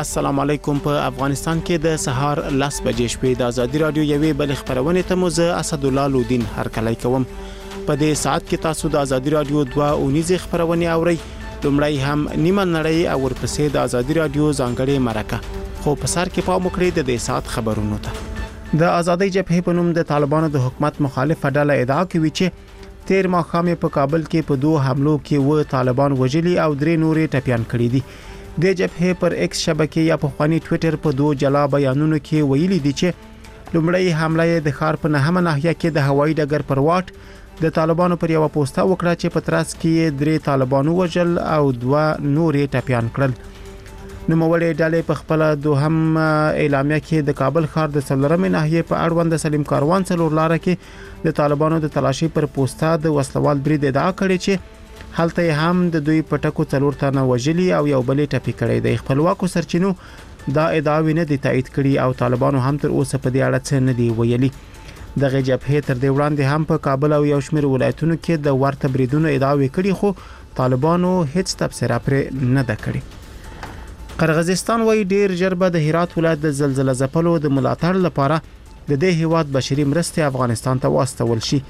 السلام علیکم. په افغانستان کې د سهار 10 بجې شپې د ازادي رادیو یوې بل خبرونه ته مو زه اسد الله لودین هرکلی کوم. په دې ساعت کې تاسو د ازادي رادیو 2 اونیزه خبرونه اورئ. لومړی هم نیمه نړۍ او ورپسې د ازادي رادیو ځانګړي مرکه. خو په سر کې پام وکړئ د دې ساعت خبرونو ته. د آزادۍ جبهې په نوم د طالبانو د حکومت مخالف ډله ادعا کوي چې تیر ماښام په کابل کې په 2 حملو کې و طالبان وژلي او 3 نورې ټپيان کړي دي. د جبهې پر ایکس شبکې یا په خواني ټوئیټر په 2 جلا بیانونو کې ویلي دي چې لومړی حمله د ښار په نهمه ناحیه کې د هوایي ډګر پر واټ د طالبانو پر یو پوسټه وکړه چې په ترڅ کې 3 طالبانو وژل او 2 نورې ټپيان کړل. نوموړي ډلې په خپل دوهم اعلامیه کې د کابل ښار د څلورمې ناحیې په اړوند سلیم کاروان څلور لار کې د طالبانو د تلاشي پر پوسټه د وسلوال برید ادعا کړې چې هلته هم د دوی پټکو څلور تنه وژلي او یو بلې ټپي کړي دي. خپلواکو سرچینو دا ادعاوې نه دي تایید کړي او طالبانو هم تر اوسه په دې اړه څه نه دی ویلي. دغه جبهې تر دې وړاندې هم په کابل او یو شمېر ولایتونو کې د ورته بریدونو ادعاوې کړي خو طالبانو هیڅ تبصره پر نه ده کړې. قرغیزستان وايي ډیر ژر به د هرات ولایت د زلزلې ځپلو د ملاتړ لپاره د دې هیواد بشري مرستې افغانستان ته واستول شي.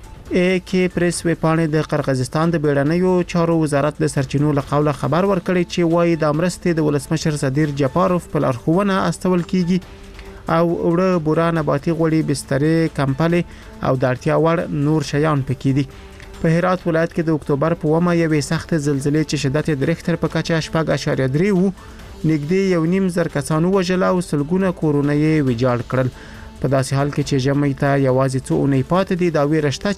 کې پریس ویپانې د قرغیزستان د بیړنیو چارو وزارت د سرچینو له قوله خبر ورکړی چې وايي د مرستې د ولسمشر صدیر جپاروف په لارښوونه استول کیږي او وړه بورا نباتي غوړي بسترې کمپلې او د اړتیا وړ نور شیان پکې دي. په هرات ولایت کې د اکتوبر په 1 یوې سخت زلزلې چې شدت د ریختر په کچه 4.3 وو نږدې 1.5 زر کسانو وژل او سلګونه کورونه یې ویجاړ کړل. په داسې حال کې چې ژمي ته یوازې څو اونۍ پاتې دي دا ویرشته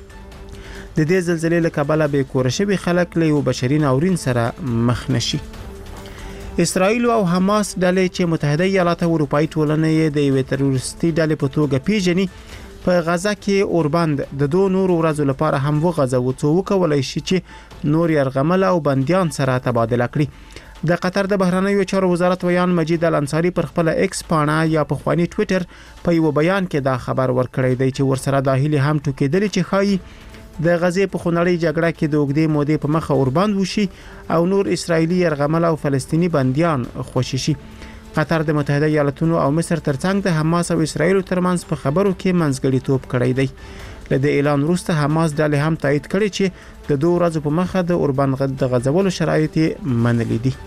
چې د دې زلزلې له کبله به کور شوي خلک له یو بشري ناورین سره مخ نشي. اسرائیل او حماس ډلې چې متحده ایالات او اروپאי ټولنې د یوې تروریستي ډلې په توګه پیژني په غزا کې اوربند د 2 نور ورځو لپاره هم وغځو څو وکولای شي چې نور يرغمل او بنديان سره تبادله کړي. د قطر د بهرنیو چارو وزارت ویان مجید الانصاری پر خپل ایکس پاڼه یا په خواني ټوئیټر په یو بیان کې دا خبر ورکړی دی چې ورسره داخلي هم ټوکېدل چې خایي د غزې په خونړۍ جګړه کې د اوږدې مودې په مخه اوربند وشي او نور اسرایلی يرغمل او فلسطینی بنديان خوشي شي. قطر د متحده ایالاتونو او مصر ترڅنګ د حماس او اسرایل ترمنځ په خبرو کې منځګړیتوب کړی دی. له دې اعلان وروسته حماس ډلې هم تایید کړي چې د 2 ورځې په مخه د اوربند د غځولو شرایط منلي دي.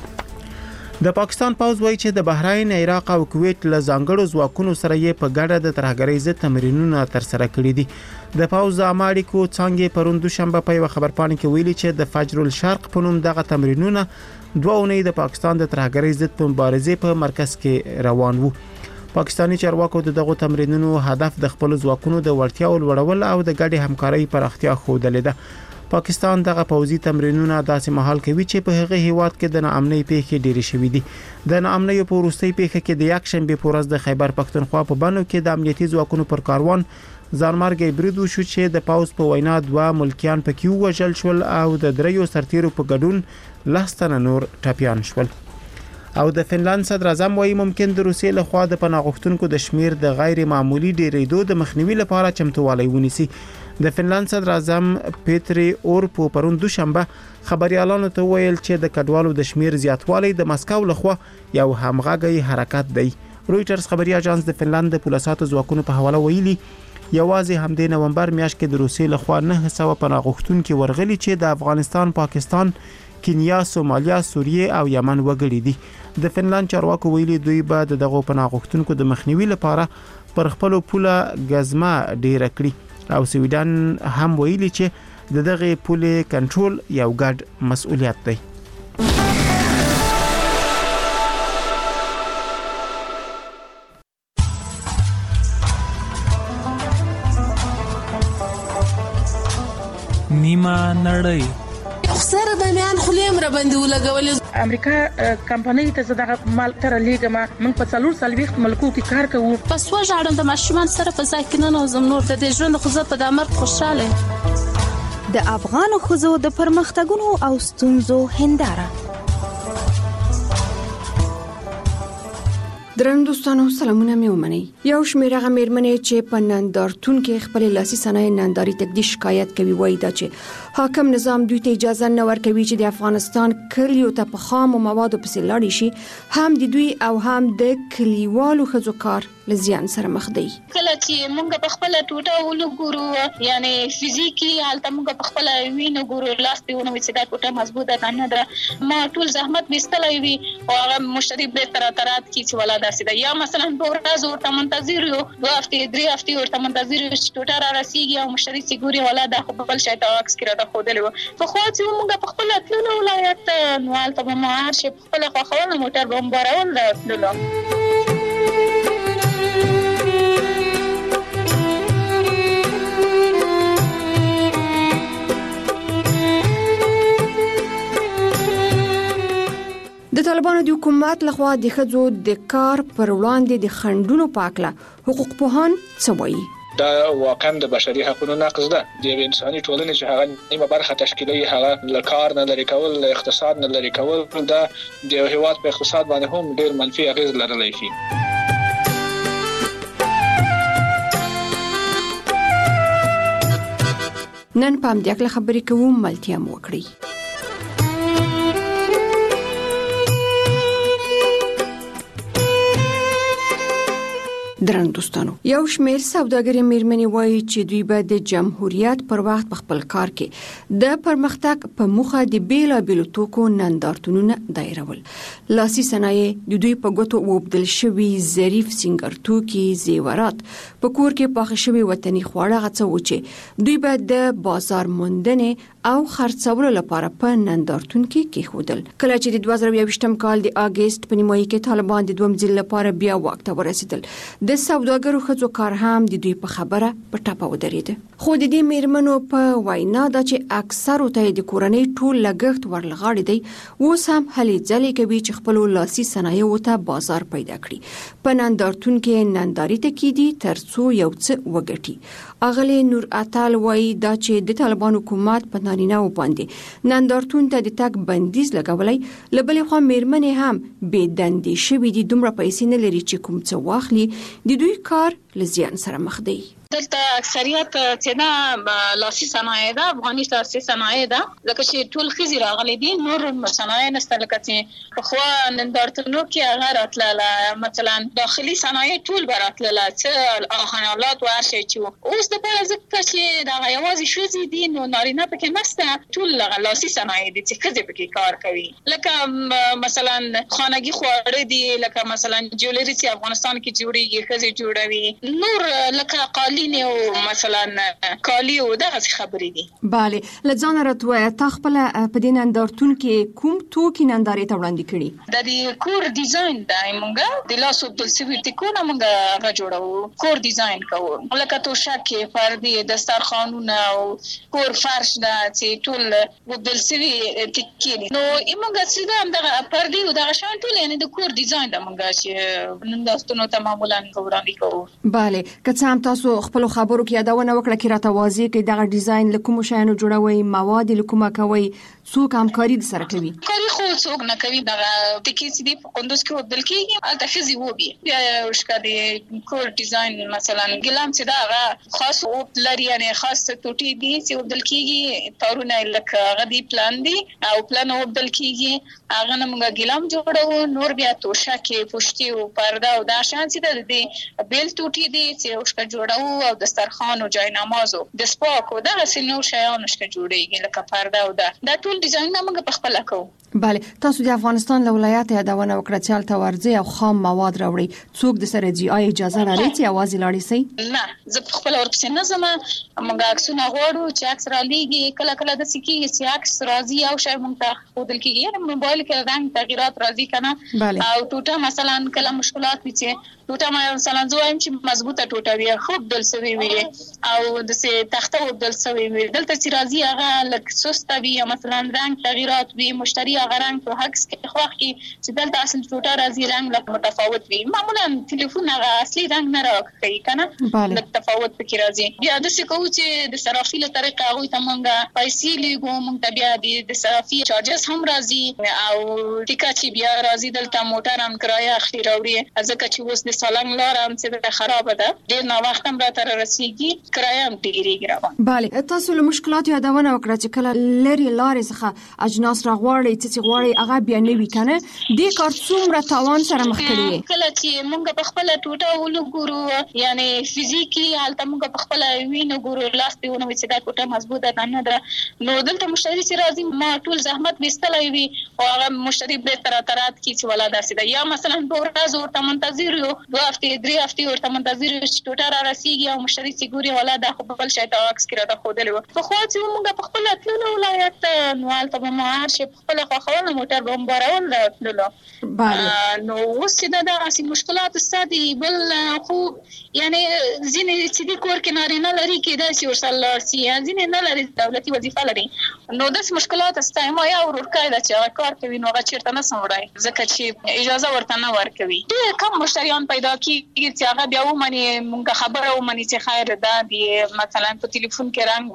د پاکستان پوځ وایي چې د بحرین، عراق او کویت له ځانګړو ځواکونو سره یې په ګډه د ترهګرۍ ضد تمرینونه ترسره کړي دي. د پوځ د امریکو څنګه پرون دوشنبه په یو خبرپاڼه کې ویلي چې د فجر الشرق په نوم دغه تمرینونه 2 اونۍ د پاکستان د ترهګرۍ ضد مبارزې په مرکز کې روان وو. پاکستانی چارواکو دغه تمرینونو هدف د خپل ځواکونو د وړتیاو لوړول او د ګډې همکارۍ پراختیا ښودل دي. پاکستان دغه پوځي تمرینونه داسې مهال کوي چې په هغه هیواد کې د ناامنۍ پیښې ډېرې شوې دي. د ناامنۍ په وروستۍ پیښه کې د یکشنبه په ورځ د خیبر پښتونخوا په بانو کې د امنیتي ځواکونو پر کاروان ځانمرګي برید وشو چې د پوځ په وینا 2 ملکیان پکې وژل شول او د 3 سرتیرو په ګډون 10 تنه نور ټپيان شول. او د فنلند صدر اعظم وايي ممکن د روسیې له خوا د پناه غوښتونکو د شمیر د غیر معمولی ډیریدو د مخنیوي لپاره چمتووالی ونیسي. د فنلند صدر اعظم پیتری اورپ پرون دوشنبه خبريالانو ته ویل چې د کډوالو د شمیر زیاتوالی د مسکو له خوا یو همغږی حرکت دی. رويټرز خبري اژانس د فنلند د پولیساتو ځواکونو په حواله ویلي یوازې همدې نومبر میاشت کې د روسیې له خوا 900 پناه غوښتونکو ورغلي چې د افغانستان، پاکستان، کینیا، سومالیا، سوریه او یمن وګړي دي. د فنلند چارواکو ویلي دوی به دغه پناه غوښتونکو د مخنیوي لپاره پر خپل پوله غزما ډیر کړی او سویډن هم ویلي چې دغه پوله کنټرول یو ګډ مسؤلیت دی. نیمه نړۍ سره د میان خلیم را باندې ولګولې. امریکا کمپنۍ ته زداغه مال تر لیګما من په 4 ملکو کې کار کوو. پس وژاړم د ماشومان سره په ځای کې نه نوزم نور د ژوند خو په د امر خوشاله. د افغان خزو د پرمختګونو او ستونزو هنداره. درنو دوستانو سلامونه مې ومنئ. یو شمېر هغه مېرمنې چې په نندارتون کې خپل لاسي صنایع ننداري تقدي شکایت کوي وایي دا چې حاکم نظام دوی ته اجازه نه ورکوي چې د افغانستان کلیو ته په خامو موادو پسې لاړ شي، هم د دوی او هم د کلیوالو ښځو کار له زیان سره مخ دی. کله چې موږ په خپل ټوټه ولګورو یعنی فزیکی حالت موږ په خپل وینو ګورو لاس ته ونه چې دا ټوټه مضبوطه نه ده، ما ټول زحمت وستلای وي او هغه مشتری به ترات کی چې ولا داسې ده، یا مثلا په ورځ ورته منتظر یو 2 هفته 3 هفته ورته منتظر یو چې ټوټه را رسیږي او مشتری سي ګوري ولا دا خپل شي ته عکس کړه دا خو دلو په خو چې موږ په خپل ټول ولایت نو البته به ما هر شي په خپل خوښول موټر بمبارول راتللو. د طالبانو د حکومت لخوا د ښځو د کار پر وړاندې د خنډونو په اړه حقوق پوهان څه وایي؟ دا واقعا د بشري حقوقو نقض ده. د انساني ټولنې چې هغه نیمه برخه تشکیلوي هغه له کار نه لري کول، له اقتصاد نه لري کول، دا د هیواد په اقتصاد باندې هم ډېر منفي اغیز لرلی شي. نن په همدې اړه خبرې کوو، ملتیا مو وکړئ. درنو دوستانو، یو شمېر سوداګري مېرمنې وایي چې دوی به د جمهوریت پر وخت په خپل کار کې د پرمختګ په موخه د بیلابیلو توکو نندارتونونه دایرول. لاسي صنایع د دوی په ګوتو وبدل شوي ظریف سینګر توکي، زیورات، په کور کې پاخه شوي وطني خواړه غڅو چې دوی به د بازار موندنې او خرڅولو لپاره په نندارتون کې کېښودل. کله چې د 2022م کال د اگست په نیمایي کې طالبان د دوم ځل لپاره بیا واک ته ورسېدل، د سوداګرو ښځو کار هم د دوی په خبره په ټاپه ودرېده. خو د دې مېرمنو په وینا دا چې اکثرو ته د کورنۍ ټول لګښت ورلغاړي دی، اوس هم هلې ځلې کوي چې خپل لاسي صنایعو ته بازار پیدا کړي. په نندارتون کې ننداري ته کېدي ترڅو یو څه وګټي. اغلی نور اتل وایي دا چې د طالبان حکومت په نارینه‌و باندې نندارتون ته د تګ بندیز لګولای، له بلې خوا مېرمنې هم بې دندې شوي دي، دومره پیسې نه لري چې کوم څه واخلي، د دوی کار له زیان سره مخ دی. دلته اکثریت چې دا لاسي صنایع ده، افغاني لاسي صنایع ده، ځکه چې ټول ښځې راغلي دي، نور صنایع نشته. لکه چې پخوا نندارتونو کې هغه راتلله، مثلا داخلي صنایع ټول به راتلله، څه آهنالات و هر شی چې اوس دپاره ځکه چې دغه یوازې ښځې دي نو نارینه پکې نشته، ټول لاسي صنایع دي چې ښځې پکې کار کوي. لکه مثلا خانګي خواړه دي، لکه مثلا جولري چې افغانستان کې جوړیږي ښځې جوړوي، نور لکه قالین او مثلا کالی او دغه خبرې دي. bale لځان راتوي تا خپل په دې نندارتون کې کوم توکي ننداري ته وړاندې کړي؟ د دې کور ډیزاین د موږ د لاسو د سویټ کو نه موږ هغه جوړو، کور ډیزاین کوو، لکه توشک، پردي، دسترخوانونه او کور فرش دا چې ټول د سوي ټکی نو موږ څنګه دغه پردي او دغه شان ټول یعنی د کور ډیزاین د موږ چې نندارتونو ته معمولا وړاندې کوو. bale که هم تاسو خپل خبرو کې یادونه وکړه چې راته واضح کې دغه ډیزاین لکه شیانو جوړوي، مواد لکه کوي، څوک همکاري سره کوي؟ کاری خو څوک نه کوي. دغه ټکی چې دی په کندوز کې وبدل کېږي الته ښځې وبي بیا وشکه د کور ډیزاین مثلا ګلام چې دا خاص وب لري، یعنی خاص ټوټي دي چې وبدل کېږي، تارونه لکه هغه دی پلان دي او پلان وبدل کېږي، هغه نه موږ ګلام جوړو، نور بیا توشک، پشتي او پرده او دا شان چې د بیل ټوټي دي چې وشکه جوړو او دسترخوان او جای نماز او د سپاک او دغه سينو شیانو شته جوړیږي لکه پرده او دا ټول ډیزاین موږ په خپل کوو. bale تاسو د افغانستان له ولایت یادونه وکړه چې الته ورځي او خام مواد راوړي، څوک د سره جی آی اجازه لري چې आवाज لاړی سي؟ نه، زه په خپل ورپسې نه زما، موږ عکسونه غواړو چې عکس را لېږي، کله کله د سکی چې عکس راځي او شای موږ ته خودل کېږي، موبایل کې رنګ تغیرات راځي کنه، او ټوټه مثلا کله مشکلات وي چې ټوټه مثلا زوایم چې مضبوطه ټوټه وي خوب دل سوي وي او د سه تخته وبدل سوي وي دلته چې راځي هغه لک سست وي مثلا رنگ تغیرات وي مشتری هغه رنگ په عکس کې خوښ کی چې دلته اصل ټوټه راځي رنگ لک متفاوت وي معمولا ټلیفون هغه اصلي رنگ نه راکړي کنه لک تفاوت پکې راځي بیا د څه کوو چې د صرافي له طریقه هغه ته مونږه پیسې لګو مونږ ته بیا د صرافي چارجز هم راځي او ټیکا چې بیا راځي دلته موټر هم کرایه اخلي راوړي ځکه چې اوس د سالنګ لار هم چې خراب ده ډیر نو وخت هم را تر رسیږي کرایه هم ډیریږي راوړي bale تاسو له مشکلات یادونه وکړه چې کله لري لارې څخه اجناس راغواړي چې غواړي هغه بیا نه وی کنه د کار څومره تاوان سره مخ کړي کله چې مونږ په خپل ټوټه ولګورو یعنی فزیکلی حالت مونږ په خپل وینو ګورو لاس په ونه چې دا ټوټه مضبوطه نه ده نو دلته مشتری چې راځي ما ټول زحمت وستلای وي او هغه مشتری به تر ترات کی چې ولا داسې ده یا مثلا ورځ ورته منتظر یو 2 هفته 3 هفته ورته منتظر یو چې ټوټه را رسیږي او مشتری چې ګوري ولا د خپل شي ته عکس کړه د خودلو په خو چې موږ په خپل اتلو ولایت نو البته ما هر شي په خپل خوښول موټر بمبارول راتللو نو اوس دا اصلي مشکلات ستاسو بل خو یعنی ځینې چې د کور کې نارینه لري کې دا چې ورسره سي ځینې نه لري دولتي وظیفه لري نو د مشکلات ستاسو ما یا ورکای دا چې کار کوي نو هغه چیرته نه سمړای ځکه چې اجازه ورته نه ورکوي ډېر کم مشتریان پیدا کیږي چې هغه بیا ومني مونږه خبره ومني چې خیر ده دی مثلا په ټلیفون کې رنگ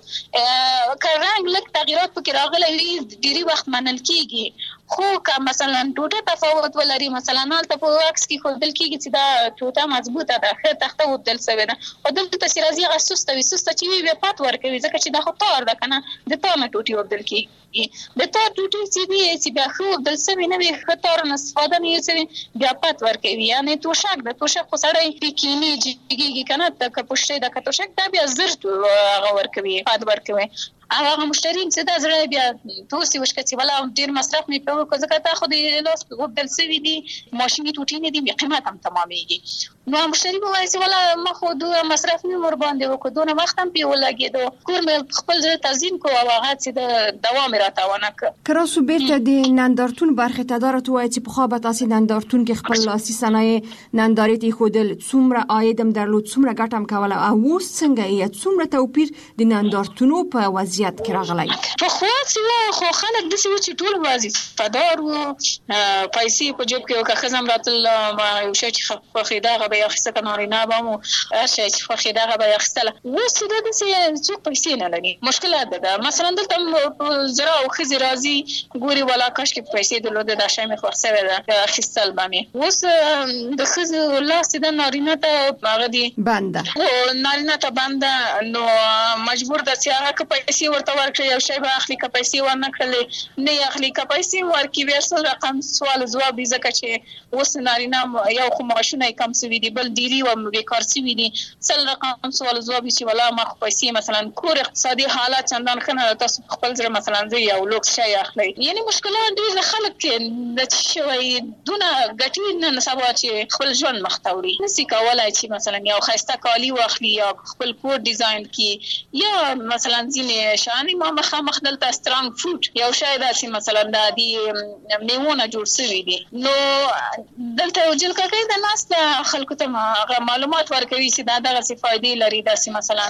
متفاوت که رنگ لک تغیرات پکې راغلي وي ډېری وخت منل کیږي خو که مثلا ټوټه تفاوت ولري مثلا حالت په عکس کې خو دل کیږي چې دا ټوټه مضبوطه ده خیر تخته ودل سوي ده او دلته چې راځي هغه سسته چې وي بیا پات ورکوي ځکه چې دا خو تار ده کنه د تار نه ټوټي ودل کیږي د تار ټوټي چې بیا خو دل سوي نه وي خطر نه استفاده نه سوي بیا پات ورکوي یعنی توشک د توشک خو سړی کینی جګیږي کنه د کپوشه د کټوشک دا بیا زرت هغه ورکوي پات ورکوي هغه مشتری چې دا زړه بیا توسي وشکتي ولا ډیر مصرف می په کو ځکه تا خو د لاس وبدل سوي دي ماشيني ټوټي نه دي قیمت هم تمامېږي نو مشتری به وایي ولا ما خو دوه مصرف می مر باندې وکړو دونه وخت هم په ولګېدو کور مې خپل ځای تنظیم کو او هغه چې د دوام راتاونه کراسو بیرته د نندارتون برخه تدارت وایي چې په خو به تاسو نندارتون کې خپل لاسي صنایع نندارتي خودل څومره عاید هم درلود څومره ګټه هم کوله او اوس څنګه یې څومره توپیر د نندارتونو په وضعیت کې راغلی په خو خلک د څه چې ټول وظیفه‌دار وو پیسې په جیب کې وکړه خزم راتل یو شی چې په خیداغه به اخیسته کنارینه بمو هر شی چې په خیداغه به اخیستله اوس د څه څوک پیسې نه لري مشکلات ده مثلا دلته زرا او خزي راځي ګوري ولا کاش کې پیسې دلته د شای مې خرڅه ده اخیستل بمه اوس د خزي لاس د نارینه ته هغه دي بنده او نارینه ته بنده نو مجبور د سیاحه کې پیسې ورته ورکړي او شی به اخلي که پیسې ورنه کړلې نه اخلي که پیسې ورکړي ورسره رقم سوال جواب ځکه چې اوس نارینه یو خو معاشونه کم سوي دي بل ډیری و بیکار سوي دي سل رقم سوال جواب چې ولا ما پیسې مثلا کور اقتصادي حالات چندان خنه تاسو خپل ځر مثلا زه یو لوکس شی اخلي یعنی مشکلات ډیر خلک کې د شوی دونه غټي نه سبا چې خپل ژوند مختوري نسی کولای چې مثلا یو خسته کالی واخلي یا خپل کور ډیزاین کی یا مثلا ځینې شانې ما مخ دلته سترانګ فوډ یو شی داسې مثلا د دې میوونه جوړ شوی دي نو دلته وجل کوي د ناس خلکو ته معلومات ورکوي چې دا دغه څه فائدې لري داسې مثلا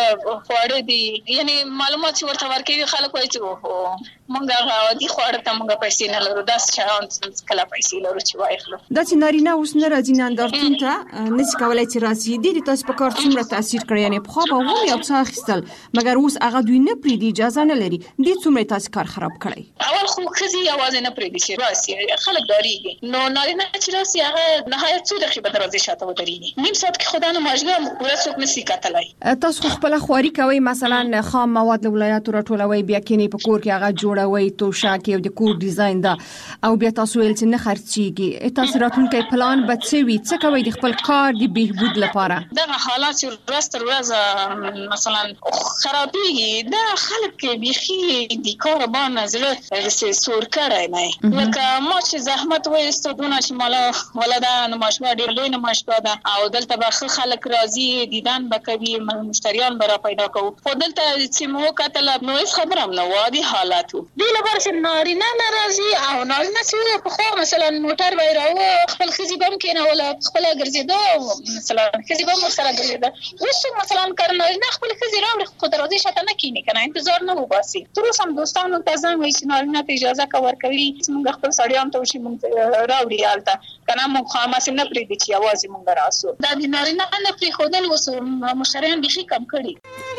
خواړه دي یعنی معلومات ورته ورکوي خلک وایي چې مونږه دي خواړه ته مونږه پیسې نه لرو داس چې کله پیسې لرو چې وایخلو دا چې نارینه اوس نه راځي نندارتون ته نسی کولای چې راځي دي تاسو په کار څومره تاثیر کړی یعنی په خو به هم یو څه اخیستل مګر اوس هغه دوی نه پریدي اجازه نه لري دې څومره تاسو کار خراب کړی اول خو خزي आवाज نه پریدي چې راسي خلک داریږي نو نارینه چې راسي هغه نهایت څو دقیقې به دروازه شاته ودرېږي نیم ساعت کې خدانه ماجګه ورڅوک نسی کتلای تاسو خپل خواري کوي مثلا خام مواد له ولایتو راټولوي بیا کې په کور کې هغه جوړوي توشک او د کور ډیزاین دا او بیا تاسو ویل چې نه خرڅيږي تاسو راتلونکي پلان به څه وي څه کوي د خپل کار د بهبود لپاره دا حالات چې راستر ورځ مثلا خرابېږي دا خلک کې بيخي د کار باندې زړه سور کړای نه لکه ما چې زحمت وایسته دونه چې مالا ولدا نماشوا ډیر لوی نماشوا ده او دلته به خلک راځي دیدن بکوي مشتریان برا پیدا کوو خو دلته چې مو کتل نو هیڅ خبره هم نه وادي حالاتو دې لپاره چې نارینه ناراضي او نارینه چې په خو مثلا موټر وایراو خپل خزي بم کې نه ولا خپل ګرځیدو مثلا خزي بم سره ګرځیدو اوس مثلا کارنه نه خپل خزي راوړي خو دروازه شته نه کینی کنه انتظار نه وباسي تر اوسه دوستانو ته ځم وایي چې نارینه ته اجازه کا ورکوي موږ خپل سړیان ته وشي موږ راوړي حالت کنه موږ خامس نه پرې دي چې आवाज موږ راسو دا د نارینه نه پرې خودل وسو مشران به کم کړي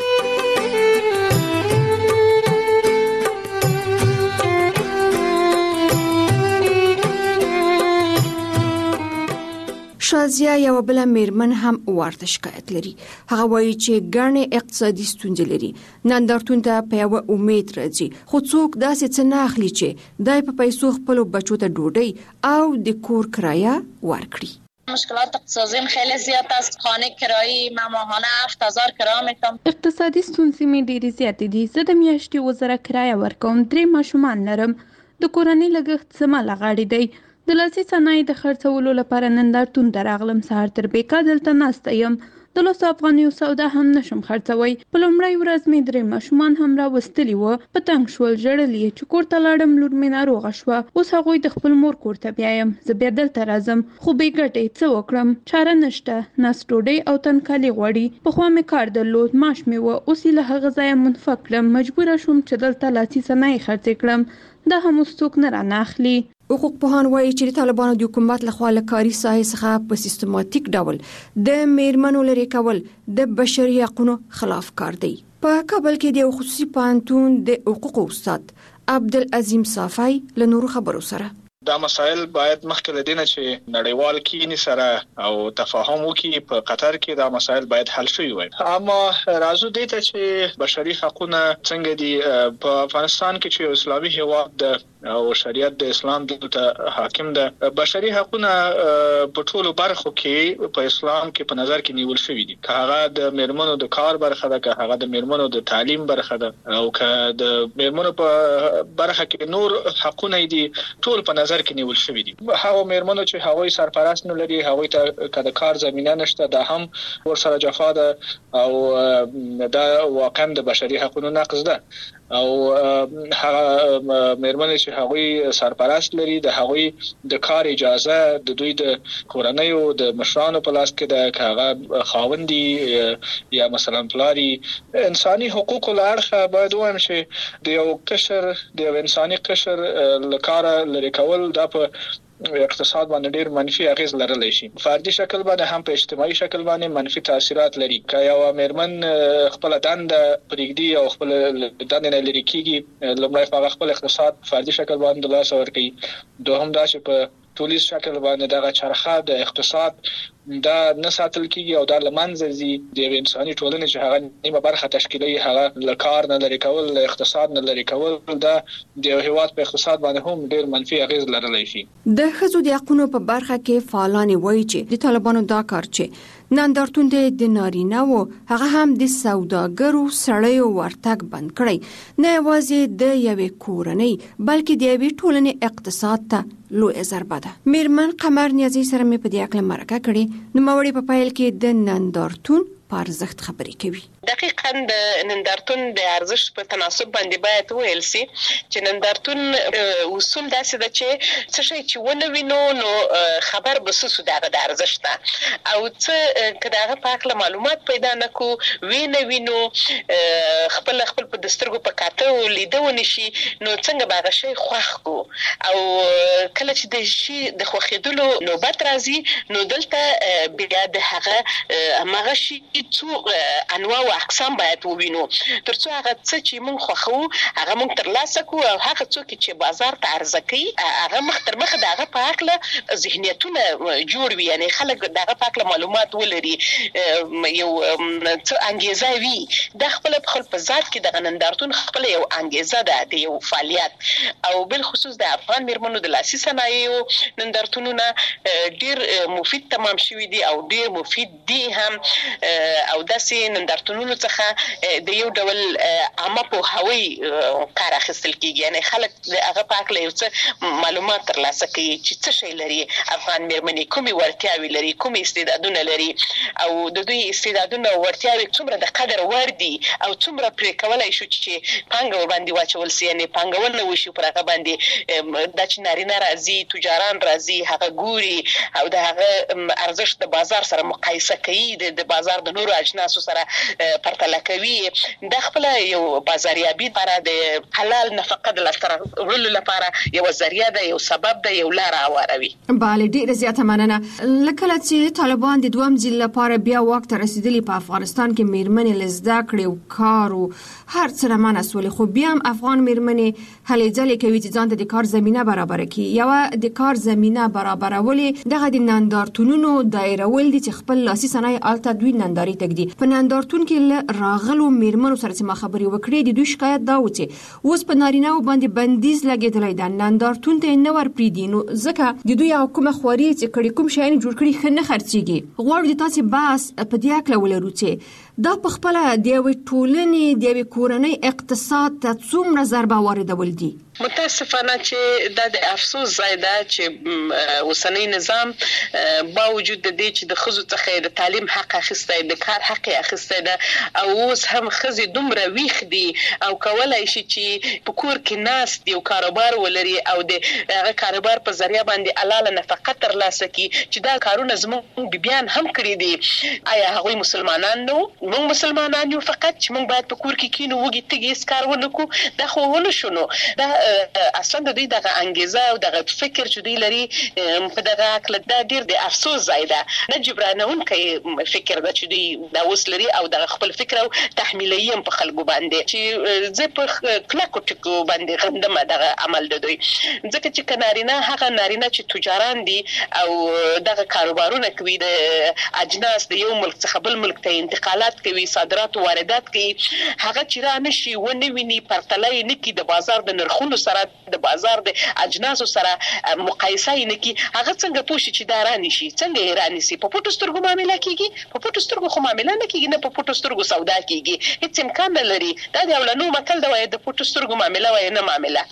شازیا یو بل میرمن هم ورته شکایت لري. هغه وایي چې ګڼې اقتصادي ستونزې لري. نندارتون ته په یو امید راځي خو څوک داسې څه نه اخلي چې دای په پیسو خپل بچو ته ډوډۍ او د کور کرایه ورکړي. مشکلات اقتصادی خیلی زیاد است. خانه کرایی ما ماهانه 7000 کرایه میتونم. اقتصادي ستونزې می ډېرې زیاتې دي. زه د میاشتې 2000 کرایه ورکوم. 3 ماشومان لرم. د کورنۍ لګښت زما لغړی دی. د لاسي صنایع د خرڅولو لپاره نندارتون ته راغلم. سهار تر بیکا دلته ناسته یم. د لاسو افغانیو سودا هم نشم خرڅوي. په لومړۍ ورځ مې 3 ماشومان هم راوستلي وو. په تنګ شول ژړل یې چې کور ته لاړم. لور مې ناروغه شوه. اوس هغوی د خپل مور کور ته بیایم. زه بیا دلته راځم خو بې ګټې څه وکړم. چاره نشته. ناست ډوډۍ او تنکالي غواړي. پخوا مې کار درلود. معاش مې وه. اوس یې له هغه ځایه منفک کړم. مجبوره شوم چې دلته لاسي صنایع خرڅې کړم. دا هم اوس څوک نه رانه اخلي. حقوق پوهان وایي چې د طالبانو د حکومت لخوا له کاري ساحې څخه په سیستماتیک ډول د میرمنو لرې کول د بشري حقوقو خلاف کار دی. په کابل کې د خصوصي پوهنتون د حقوقو استاد عبدالعظیم صافی له نورو خبرو سره دا مسائل باید مخکې لدینه چې نړیوال کینی سره او تفاهم وکړي. په قطر کې دا مسائل باید حل شي وي. اما راځو دې ته چې بشري حقوقونه څنګه دي په افغانستان کې چې اسلامي هیواد او شریعت د اسلام د حاکم ده. بشري حقوقونه په ټولو برخو کې په اسلام کې په نظر کې نیول شوی دي. که هغه د میرمنو د کار برخه ده، که هغه د میرمنو د تعلیم برخه ده، او که د میرمنو په برخه کې نور حقوقونه دي، ټول په نظر کې نیول شوی دي. هغه میرمنو چې هغوی سرپرست نه لري، هغوی ته کله کار زمينه نشته، دا هم ورسره جفا ده او دا واقعا د بشري حقوقو نقض ده. او هغه میرمنې چې هغوی سرپرست لري، د هغوی د کار اجازه د دوی د کورنۍ او د مشرانو په لاس کې ده، که هغه خاوندي یا مثلا پلاری. انساني حقوقو لارخه باید وایم چې د یو قشر د یو انساني قشر لکاره لري کول دا په اقتصاد باندې ډیر منفي اغیز لرلی شي. فردي شکل باندې هم په اجتماعي شکل باندې منفي تاثیرات لري. که یو میرمن خپل دنده پرېږدي او خپل دنده نه لري کیږي، لومړی په خپل اقتصاد فردي شکل باندې لاس ورکړي. دوهم دا چې په ټولیز شکل باندې دغه چرخه د اقتصاد دا نه ساتل کیږي او دا لمنځه ځي. د انساني ټولنې چې هغه نیمه برخه تشکیلي، هغه له کار نه لري کول، له اقتصاد نه لري کول، دا د هیواد په اقتصاد باندې هم ډیر منفي اغیز لرلی شي. د ښځو د حقوقو په برخه کې فعالان وایي چې د طالبانو دا کار چې نندارتون د نارینه و هغه هم د سوداګرو سړیو ورتګ بند کړی نه یوازې د یوې کورنۍ بلکې د یوې ټولنې اقتصاد ته لوی ضربه ده. میرمن قمر نیازی سره مې په دې اړه مرکه کړې. نو موري په پایل کې د نندارتون په ارزښت خبرې کوي. دقیقاً د نندارتون د ارزښت په تناسب باندې باید ویل سي چې نندارتون اصول داسې ده چې څه شي چې ونه وینو نو خبر بسوسو دغه د ارزښت نه، او څه کداغه په اړه معلومات پیدا نکو وینو خپل په دسترګو په کاته لیدو نشي، نو څنګه باغ شي خوښ کو. او کله چې د شي د خوخیدلو نوبت راځي نو دلته بیا د هغه مغه شي څو انواع او اقسام باید ووینو ترڅو هغه څه چې موږ خوښو هغه موږ ترلاسه کوو، او هغه څوک چې بازار ته عرضه کوي هغه مخ دغه په اړه ذهنیتونه جوړ وي، یعنی خلک دغه په اړه معلومات ولري، یو څه انګیزه وي. د خپل په ذات کې د نندارتون خپل یو انګیزه ده، د یو فعالیت. او بل خصوص د افغان میرمنو د لاسي صنایعو نندارتونونه ډیر مفید تمام شوي دي او ډیر مفید دي هم. او داسې نندارتونونو څخه د یو ډول عامه پوهاوی کار اخیستل کیږي، یعنی خلک هغه په اړه یو څه معلومات ترلاسه کوي چې څه شی لري افغان میرمنې، کومې وړتیاوې لري، کومې استعدادونه لري او د دوی استعدادونه او وړتیاوې څومره د قدر وړ دي او څومره پرې کولای شو چې پانګه باندې واچول سي، یعنی پانګونه وشي پر هغه باندې د چنارینه راځي، تجاران راځي، هغه ګوري او د هغه ارزښت د بازار سره مقایسه کوي، د بازار د نورو اجناسو سره پرتله کوي. د خپل یو بازاریابي لپاره د حلال نفقه د لاسته راوړلو لپاره یو ذریعہ ده، یو سبب ده، یو لار هواروي. بله، ډیره زیاته مننه. لکه چې طالبان د دویم ځل لپاره بیا واک ته رسیدلی په افغانستان کې میرمنې لزده کړې او کار او هر څه رامنه سولې، خو بیا هم افغان میرمنې هلې ځلې کوي چې ځان ته د کار زمینه برابره کړي. یوه د کار زمینه برابرولې دغه د نندارتونونو دایرول دي چې خپل لاسي صنایع هلته دوی نندارې تږدي. په نندارتون کې راغلو میرمنو سره چې ما خبرې وکړې د دوی شکایت دا و چې اوس په نارینه‌و باندې بندیز لګېدلی ده، نندارتون ته یې نه ورپرېږدي، نو ځکه د دوی کومه خواري چې کړي کوم شیان جوړ کړي ښه نه خرڅېږي. غواړو د تاسې بحث په دې هکله ولرو چې دا په خپله د یوې ټولنې د یوې کورنۍ اقتصاد ته څومره ضربه واردول دي. متاسفانه چې دا د افسوس ځای ده چې اوسنی نظام باوجود د دې چې د ښځو څخه د تعلیم حق اخیستی، د کار حق اخیستی ده او اوس هم ښځې دومره ویښ دي او کولای شي چې په کور کې ناست دي او کاروبار ولري او د هغه کاروبار په ذریعه باندې حلاله نفقه ترلاسه کړي، چې دا کارونه زموږ بیبیان هم کړي دي. آیا هغوی مسلمانان نو؟ موږ مسلمانان یو، فقط چې موږ باید په کور کې کینو وږي تږي هېڅ کار ونه کړو، دا خو ونه شو. نو دا اصلا د دوی دغه انګیزه او دغه فکر چې دوی لري په دغه هکله دا ډېر د افسوس ځای ده، نه جبرانونکی فکر ده چې دوی دا اوس لري او دغه خپل فکر او تحمیلوي هم په خلکو باندې، چې زه په کلکو ټکو باندې غندم دغه عمل د دوی. ځکه چې که نارینه هغه نارینه چې تجاران دي او دغه کاروبارونه کوي، د اجناس د یو ملک څخه بل ملک ته انتقالات کوي، صادرات او واردات کوي، هغه چې را نشي ونه ویني، پرتله یې نه کړي د بازار د نرخونو سره، د بازار د اجناسو سره مقایسه یې نه کړي، هغه څنګه پوه شي چې دا رانیشي؟ څنګه یې رانیسي؟ په پټو سترګو معامله کېږي؟ په پټو سترګو خو معامله نه کېږي، نه په پټو سترګو سودا کېږي، هېڅ امکان نه لري. دا د اولنو متل دی، د پټو سترګو معامله وایي نه معامله.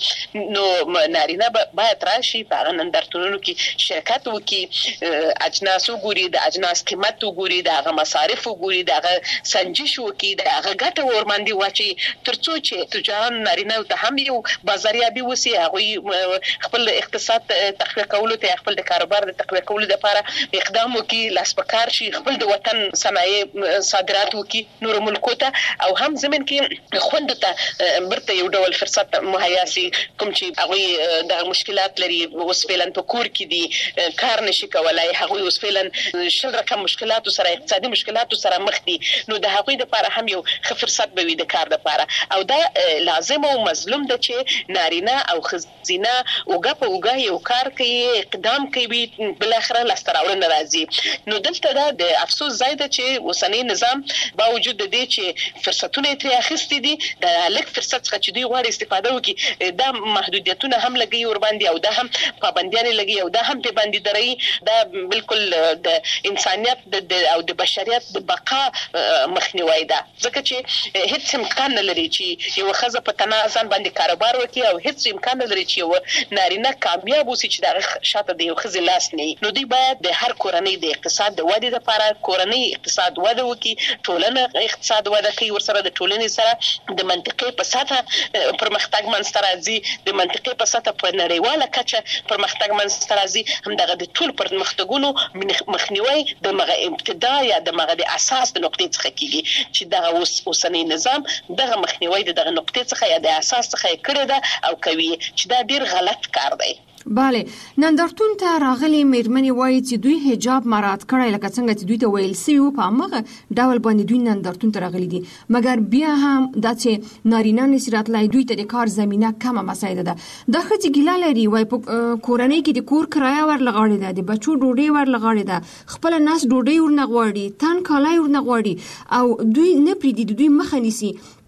نو نارینه باید راشي په هغه نندارتونونو کې شرکت وکړي، اجناس وګوري، د اجناس قیمت وګوري، د هغه مصارف وګوري، د هغه سنجش وکړي، د هغه ګټه ورباندې واچوي، تر څو چې تجاران نارینه ته هم یو بازاریابي وسي، هغوی خپل اقتصاد تقویه کولو ته، خپل د کاروبار د تقویه کولو لپاره اقدام وکړي، لاس په کار شي، خپل د وطن صنایع صادرات وکړي نورو ملکو ته، او هم زمین کې خوندو ته برته یو ډول فرصت مهیا سي. کوم چې هغوی د مشکلات لري، اوس فعلا په کور کې دي، کار نشي کولای، هغوی اوس فعلا شل رقم مشکلاتو سره، اقتصادي مشکلاتو سره مخ دي، نو د هغوی لپاره هم یو ښه فرصت به وي د کار لپاره. او دا لازم او مظلوم ده چې نارینه او ښځینه اوږه په اوږه یو کار کوي، اقدام کوي، بالاخره لاسته راوړنه راځي. نو دلته دا د افسوس ځای ده چې اوسنی نظام باوجود د دې چې فرصتونه یې ترې اخیستي دي، د لږ فرصت څخه چې دوی غواړي استفاده وکړي، دا محدودیتونه هم لګي ورباندې، او دا هم پابندیانې لګي، او دا هم پې باندې دري. دا بالکل د انسانیت او د بشریت د بقا مخنیوی ده، ځکه چې هیڅ امکان نه لري چې یو ښځه په تنها ځان باندې کاروبار وکړي، او هیڅ امکان نه لري چې یو نارینه کامیاب اوسي چې د شاته د یو ښځې لاس نه وي. نو دوی باید د هر کورنۍ د اقتصاد د ودې لپاره کورنۍ اقتصاد وده وکړي، ټولنه اقتصاد وده کوي، ورسره د ټولنې سره د منطقې په سطحه پرمختګ منځته راځي، د منطقې په سطحه په نړیواله کچه پرمختګ منځته راځي. همدغه د ټول پرمختګونو مخنیوی دغه ابتدا یا دغه د اساس د نقطې څخه کیږي، چې دغه اوسنی نظام دغه مخنیوی دغه نقطې څخه یا د اساس څخه کړی ده او کوي، چې دا ډیر غلط کار دی. بله، نندارتون ته راغلي میرمنې وایي چې دوی حجاب مراعات کړی، لکه څنګه چې دوی ته ویل سوي په همغه ډول باندې دوی نندارتون ته راغلي دي، مګر بیا هم دا چې نارینه نشي راتلی، دوی ته د کار زمینه کمه مساعده ده. دا ښځې ګیله لري، وایي په کورنۍ کې د کور کرایه ورلغاړې ده، د بچو ډوډۍ ورلغاړې ده، خپله نس ډوډۍ ورنه غواړي، تن کالی ورنه غواړي، او دوی نه پرېږدي، د دوی مخه نیسي.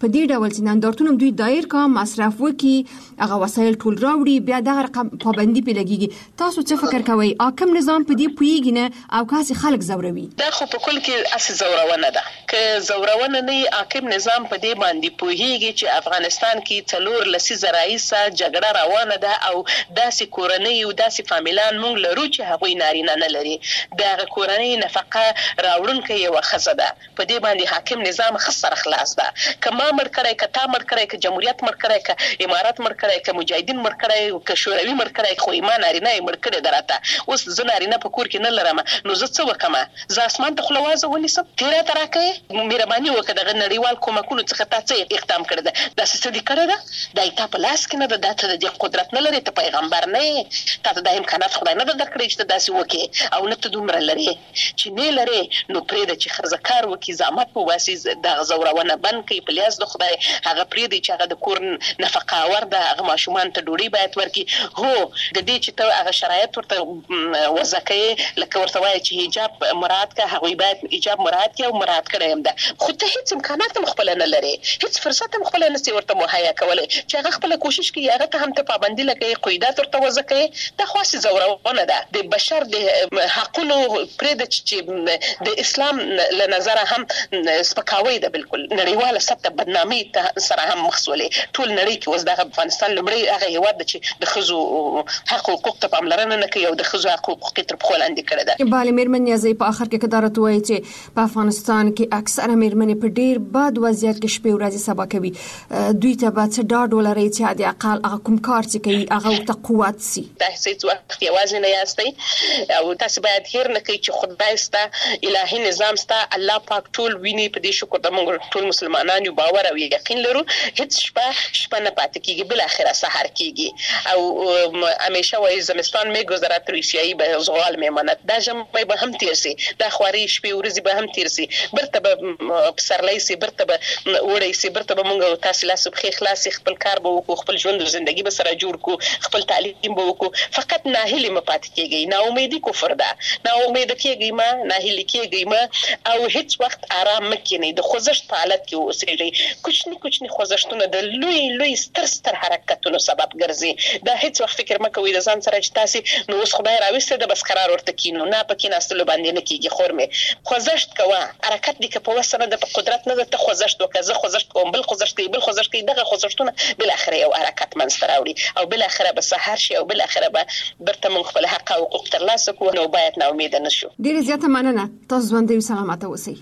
په دې ډول چې نندارتون دوی دایر کا مصرف وکي هغه وسایل ټول راوړي بیا دغه رقم پابندي په لګيږي تاسو څه فکر کوئ حاکم نظام په دې پویږي نه او کاسي خلک زوروي دا خو په کل کې اس زورونه ده که زورونه نه حاکم نظام په دې باندې پوهیږي چې افغانستان کې څلور لسیزه رئیسه جګړه روانه ده او داسې کورنۍ او داسې فامیلان مونږ لرو چې هغوی نارینه نه لري دغه کورنۍ نفقه راوړونکې یو خزه ده په دې باندې حاکم نظام خسر خلاص ده کما مړ کړی کتا مړ کړی ک جمهوریت مړ کړی ک امارات مړ کړی ک مجاهدین مړ کړی ک شوروي مړ کړی خو ایمان نارینه مړ کړی دراته اوس زه نارینه په کور کې نه لرم نو زه څه وکم زه اسمان ته خلوازه ونیسم تیرا تراکه مهرباني وکړه دغه نړیوال کومکونو څخه تاسو اقدام کړی ده د څه کړی ده د ایتا په لاس کې نه ده د قدرت نه لري ته پیغمبر نه تاسو د امکانات خدای نه درکړي چې داسې وکي او نه ته دومره لري چې نه لري نو پرې د چې خرزکار وکي زحمت په واسي د زورونه بند کوي په لیاز د خدای هغه پرې د چې هغه د کور نفقه ورده هغه ماشومان ته ډوډۍ باید ورکي هو د دې چې ته هغه شرایط ورته وځکې لکه ورته وایي چې حجاب مراد کا هغه باید حجاب مراد کې او مراد کړی هم ده خو ته هیڅ امکانات مخبل نه لري هیڅ فرصت مخبل نه سي ورته مهیا کولای چې هغه خپل کوشش کوي هغه ته هم ته پابندي لګي قیدات ورته وځکې دا خاصه زورونه ده د بشر د حقونو پرې د چې د اسلام له نظر هم سپکاوی ده بالکل نړیواله سطح بدنامي سره هم مخسولې ټول نړۍ کې اوس د افغانستان لمړی هغه هیواد چې د خزو حق او حقوق ته پاملرنه نه کوي او د خزو حق او حقوق تر پخوا لاندې کړی ده بله میرمنې ازي په اخر کې قدرت وایي چې په افغانستان کې اکثره میرمنې په ډیر بد وضعیت کې شپې ورځې سبا کوي دوی ته به څه ډاډ ولري چې د اقل هغه کوم کار چې کوي هغه ته قوت سي تاسو وخت یوازې نه یاستئ او تاسو باید هیر نه کوي چې خدای ستاسو الهي نظام ستاسو الله پاک ټول ویني په دې شکر د موږ ټول مسلمانان یو باور او یقین لرو هیڅ شپه نه پاتې کیږي بل اخره سحر کیږي او همیشه وایي زمستان می گذرات روسیایی به زغال میماند دا جمعه به هم تیر سي دا خواري شپې ورځې به هم تیر سي برته به سرلای سي برته به وړي سي برته به موږ تاسو لاسو په خلاص خپل کار به وکړو خپل ژوند او ژوندۍ به سره جوړ کو خپل تعلیم به وکړو فقط ناهیلی مپات کیږي نا امیدي کفر ده نا امید کیږي ما ناهیلی کیږي ما او هیڅ وخت آرام مکینی د خوځښت په حالت کې اوسېږي کوچني خوځښتونه د لوی ستر حرکتونو سبب ګرځي دا هیڅ وخت فکر مکوئ د ځان سره چې تاسو نو اوس خدای راوسته د بس قرار ورته کینو نه پکې ناستلو باندې نه کیږي خورمه خوځښت کوه حرکت دي که په وسره د قدرت نه ته خوځښت وکړه زه خوځښت کوم بل خوځښت کوي دغه خوځښتونه بل اخر یو حرکت منځ راوړي او بل اخر به سحر شي او بل اخر به برته مونږ خپل حق او حقوق ترلاسه کوو نو باید نا امید نشو ډیره زیاته مننه تاسو ژوندۍ او سلامت اوسئ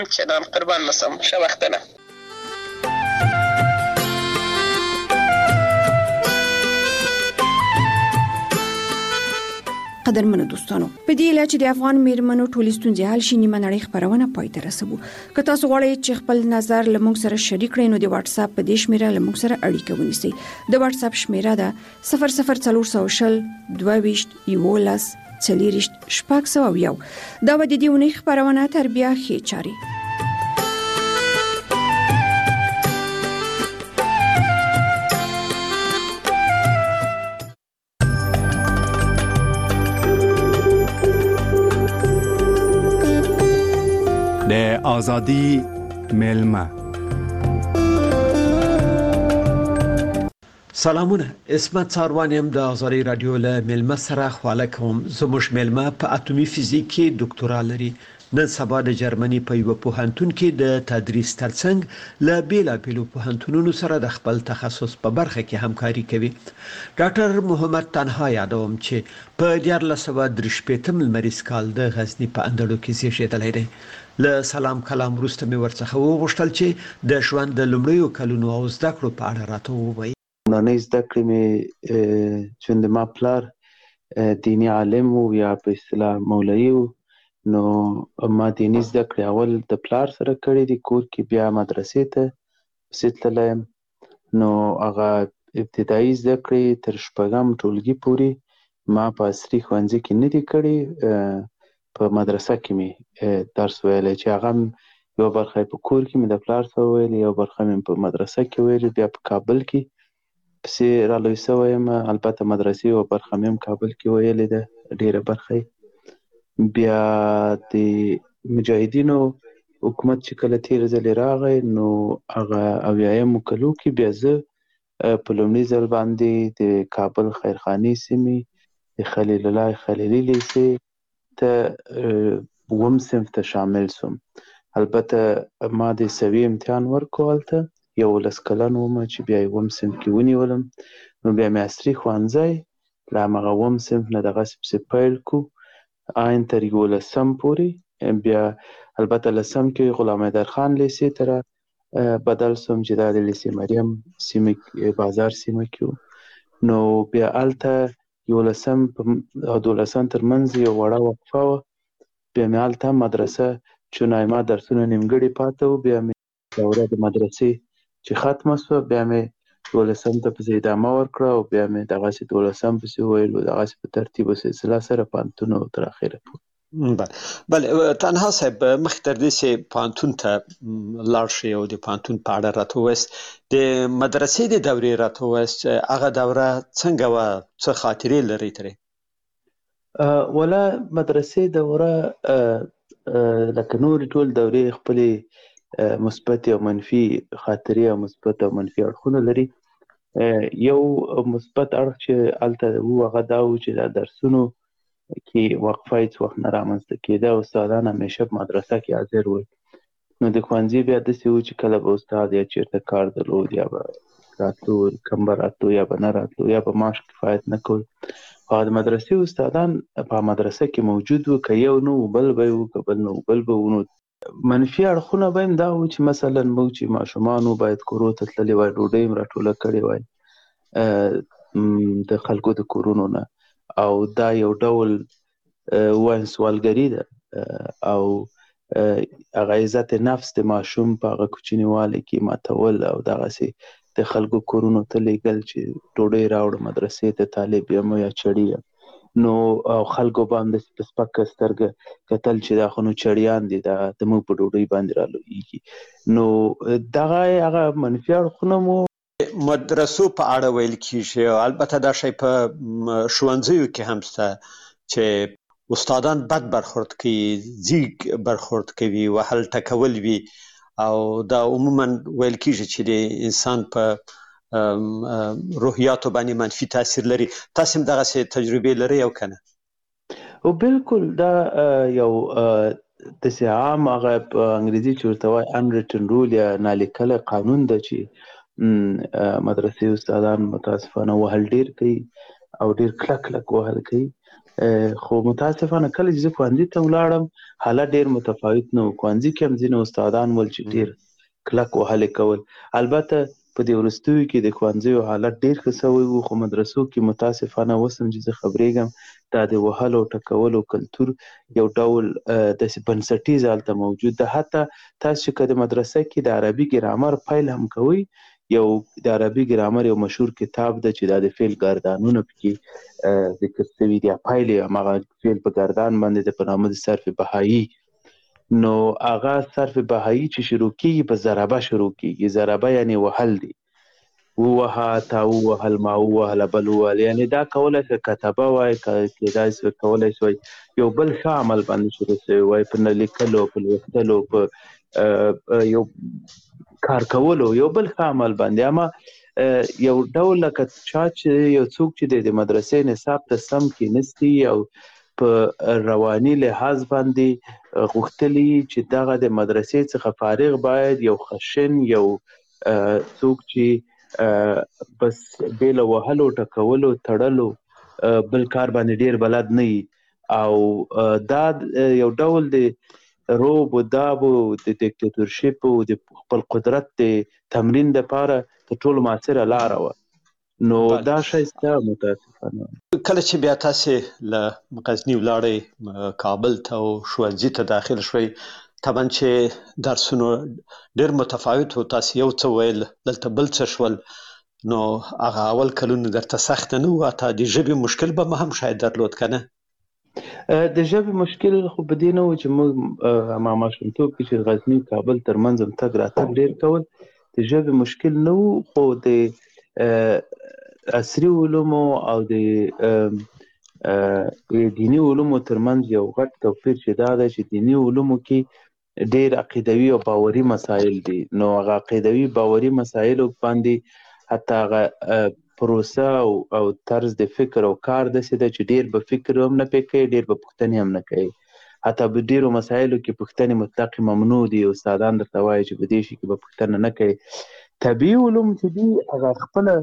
چې قربان مسم ښه وختونه قدرمنو دوستانو په دې اله چې د افغان میرمنو ټولې ستونزې حل شي نیمه نړۍ خبرونه پای ته رسوو که تاسو غواړئ چې خپل نظر لمونږ سره شریک کړئ نو د واتس اپ په دې شمیره لمونږ سره اړیکه ونیسئ د واتس اپ شمیره ده 00420 22 11 40 شپږ دا و د دې ونې خبرونه تر بیا ښې چاري د آزادی ملما سلامونه اسمت ساروانیم د آزادی رادیو له ملما سره خواله کوم زموږ ملما په اتمی فزیک کې ډاکټورا لري نن سبا د جرمني په یو پوهنتون کې د تدریس ترڅنګ له بیلابیلو پوهنتونونو سره د خپل تخصص په برخه کې همکاري کوي ډاکټر محمد تنها یادوم چې په 1983 لمریز کال د غزنی په اندړو کې زیږیدلی دی له سلام کلام وروسته مې ورڅخه وغوښتل چې د ژوند د لومړیو کلونو او زده کړو په اړه راته ووایي نانې زده کړې مې چې د ما پلار دینی عالم و یا په اصطلاح مولوي و نو ما دینی زده کړې اول د پلار سره کړې دي کور کې بیا مدرسې ته پسې تللی یم نو هغه ابتدایي زده کړې تر شپږم ټولګي پورې ما په عصري ښوونځي کې نه دي کړې په مدرسه کې مې درس ویلی چې هغه یو برخه په کور کې مې د پلار سره ویلي یو برخه مې په مدرسه کې ویلي بیا په کابل کې پسې رالوی سوی یم البته مدرسې یو برخه مې هم کابل کې ویلې ده ډېره برخه بیا د مجاهدینو حکومت چې کله تیر ځل راغی نو هغه 80 کلو کې بیا زه په لومړي ځل باندې د کابل خیرخانې سیمې د خلیل الله خلیلي لیسې ته اووم صنف ته شامل شوم. البته ما د سوي امتحان ورکړو هلته 11 کلن وم چې بیا یې اووم صنف کې ونیولم. نو بیا مې عصري ښوونځی له همغه اووم صنف نه دغسې پسې پیل کړو آین تر 11 پورې. بیا البته لسم کې غلام حیدرخان لیسې ته بدل شوم چې دا د لیسې مریم سیمه بازار سیمه کې و. نو بیا هلته 11 او 12 ترمنځ یو وړه وقفه وه. بیا مې هلته مدرسه چونای ما درسونه نیمګړي پاته و. بیا مې دوره د مدرسې چې ختمه شوه بیا مې 12 ته پسې ادامه ورکړه او بیا مې دغسې 12 پسې وویل و دغسې په ترتیب و سلسله سره پوهنتون او تر اخره پورې. بله تنها صاحب مخکې تر دې چې پوهنتون ته لاړ شئ او د پوهنتون په اړه راته ووایاست د مدرسې د دورې راته ووایاست هغه دوره څنګه وه څه خاطرې لرئ ترې؟ ولا مدرسې دوره لکه نورې ټول دورې خپلې مثبتې او منفي خاطرې او مثبت او منفي اړخونه لري. یو مثبت اړخ چې هلته و هغه دا و چې دا درسونو کې وقفه هېڅ وخت نه رامنځته کېده. استادان همیشه په مدرسه کې حاضر ول. نو د ښوونځي بیا داسې و چې کله به استاد یا چېرته کار درلود یا به راتلو کم به راتلو یا به نه راتلو یا به معاش کفایت نه کول. او د مدرسې استادان په مدرسه کې موجود و که یو نه و بل به یې و که بل نه و بل به و. نو منفي اړخونه به هم دا و چې مثلا موږ چې ماشومان وو باید کورو ته تللي وای ډوډۍ هم راټوله کړې وای د خلکو د کورونو نه او دا یو ډول وایم سوالګري ده او هغه عزت نفس د ماشوم په هغه کوچنیوالي کې ماتول او دغسې د خلکو کورونو ته لیږل چې ډوډۍ راوړه مدرسې ته طالب یم یا چړي یم. نو خلکو به هم داسې په سپکه سترګه کتل چې دا خو نو چړیان دي دا زموږ په ډوډۍ باندې رالویږي. نو دغه هغه منفي اړخونه مو مدرسو په اړه ویل کېږي او البته دا شی په ښوونځیو کې هم شته چې استادان بد برخورد کوي ځیږ برخورد کوي وهل ټکول وي او دا عموما ویل کېږي چې د انسان په روحیاتو باندې منفي تاثیر لري. تاسو هم دغسې تجربې لرئ او که نه؟ او بالکل دا یو داسې عام هغه په انګریزي چې ورته وایي unwritten rule یا نالیکلی قانون ده چې مدرسې استادان متاسفانه وهل ډیر کوي او ډیر کلک کلک وهل کوي. خو متاسفانه کله چې زه ښوونځي ته ولاړم حالت ډیر متفاوت نه و. ښوونځي کې هم ځینې استادان ول چې ډیر کلک وهلې کول. البته په دې وروستیو کې د ښوونځیو حالت ډیر ښه سوی و خو مدرسو کې متاسفانه اوس هم چې زه خبرېږم دا د وهلو او ټکولو کلتور یو ډول داسې بنسټیز هلته موجود ده. حتی تاسو چې که د مدرسه کې د عربي ګرامر پیل هم کوئ یو د عربي ګرامر یو مشهور کتاب ده چې دا د فعل ګردانونه پکې ذکر شوي دي. پیل یې هماغه فعل په ګردان باندې ده په نامه د صرف بهایي. نو هغه صرف بهایي چې شروع کېږي په ضربه شروع کېږي. ضربه یعنې وهل دی. ووهه تا ووهل ما ووهله بل ووهل یعنې دا کولی شوی کتبه وای کېدای شوی کولی شوی یو بل ښه عمل باندې شروع شوی وای په نه لیکلو په لوستلو په یو کار کولو یو بل ښه عمل باندې. اما یو ډول لکه چا چې یو څوک چې د مدرسې نصاب ته سم کېنستی او په رواني لحاظ باندې غوښتلي چې دغه د مدرسې څخه فارغ باید یو خشن یو څوک چې بس بې له وهلو ټکولو تړلو بل کار باندې ډیر بلد نه وي او دا یو ډول د روب و داب و د دیکتاتورشپ و د خپل قدرت د تمرین دپاره تر ټولو مؤثره لاره وه. نو دا شی سته متاسفانه. کله چې بیا تاسې له غزني ولاړئ کابل ته او ښوونځي ته داخل شوئ طبعا چې درسونه ډېر متفاوت و تاسې یو څه ویل دلته بل څه شول نو هغه اول کلونه درته سخته نه وه حتی د ژبې مشکل به هم شاید درلود که نه؟ د ژبې مشکل خو په دې نه و چې موږ ما ماشومتوب کې چې غزني کابل ترمنځ هم تګ راتګ ډېر کول د ژبې مشکل نه و خو د عصري علومو او د دیني علومو ترمنځ یو غټ توپیر چې دا ده چې دیني علومو کې ډېر عقیدوي او باوري مسایل دي. نو هغه عقیدوي باوري مسایلو باندې حتی هغه پروسه او طرز د فکر او کار داسې ده چې ډېر به فکر هم نه پې کوي، ډېر به پوښتنې هم نه کوي. حتی په ډېرو مسایلو کې پوښتنې مطلق ممنوع دي. استادان درته وایي چې په دې شي کې به پوښتنه نه کوي. طبیعي علوم چې دي هغه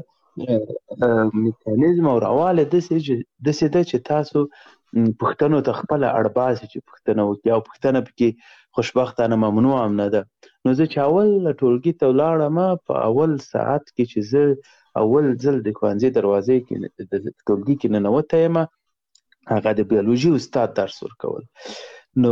خپله میکانیزم او رواله داسې ده چې تاسو پوښتنو ته خپله اړ باسي چې پوښتنه وکړي او پوښتنه پکې خوشبختانه ممنوع هم نه ده. نو زه چې اول ټولګي ته ولاړم، په اول ساعت کې چې زه اول ځل د ښوونځي دروازې کې د ټولګي کې ننوتی یم، هغه د بیولوژي استاد درس ورکول. نو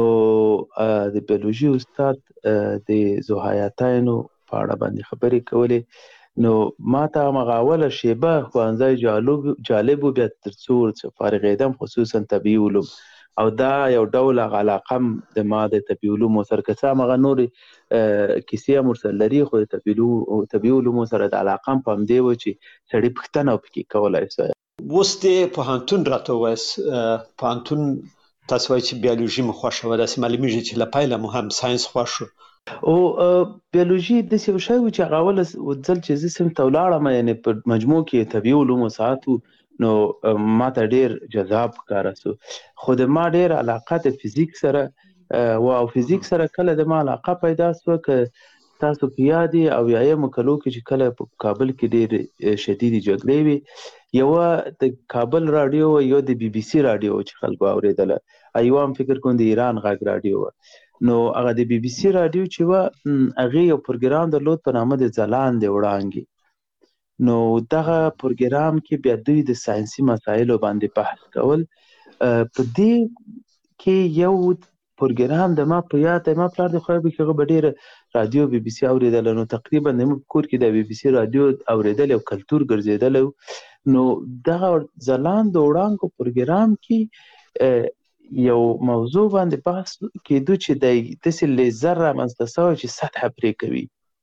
د بیولوژي استاد د ذوحیاتینو په اړه باندې خبرې کولې. نو ما ته همغه اوله شیبه ښوونځی جالب و، بیا تر څو فارغېدم، خصوصا طبیعي علوم، او دا یو ډول علاقه د ما د طبیعي علومو سره، که څه هم هغه نورې کیسې هم ورسره لري، خو د طبیعي علومو سره د علاقه هم په همدې وه چې سړي پوښتنه پکې کولی سوی. اوس د پوهنتون راته ووایاست، پوهنتون تاسو وایي چې بیولوژي مو خوښه وه، داسې معلومیږي چې له پیله مو هم ساینس خوښ و. او بیولوژي داسې یو شی و چې هغه اوله ځل چې زه صنف ته ولاړم، یعنې په مجموع کې طبیعي علومو ساعت و، نو ما ته ډېر جذاب ښکاره سو. خو د ما ډېر علاقه د فزیک سره و، او فزیک سره کله د ما علاقه پیدا سوه، که تاسو په یاد یې اویایمو کلو کې چې کله په کابل کې ډېرې شدیدې جګړې وې، یوه د کابل راډیو و، یو د بي بي سي راډیو چې خلکو اورېدله، یوه هم فکر کوم د ایران غږ راډیو وه. نو هغه د بي بي سي راډیو چې وه، هغې یو پروګرام درلود په نامه د ځلانده وړانګې. نو دغه پروګرام کې بیا دوی د ساینسي مسایلو باندې بحث کول. په دې کې یو پروګرام د ما په یاد دی، ما پلار د خدای بخښي، هغه به ډېره راډیو بي بي سي اورېدله. نو تقریبا زموږ په کور کې د بي بي سي راډیو اورېدل یو کلتور ګرځېدلی و. نو دغه ځلانده وړانګو پروګرام کې یو موضوع باندې بحث کېدو چې دی داسې لیزر رامنځته سوی چې سطحه پرې کوي.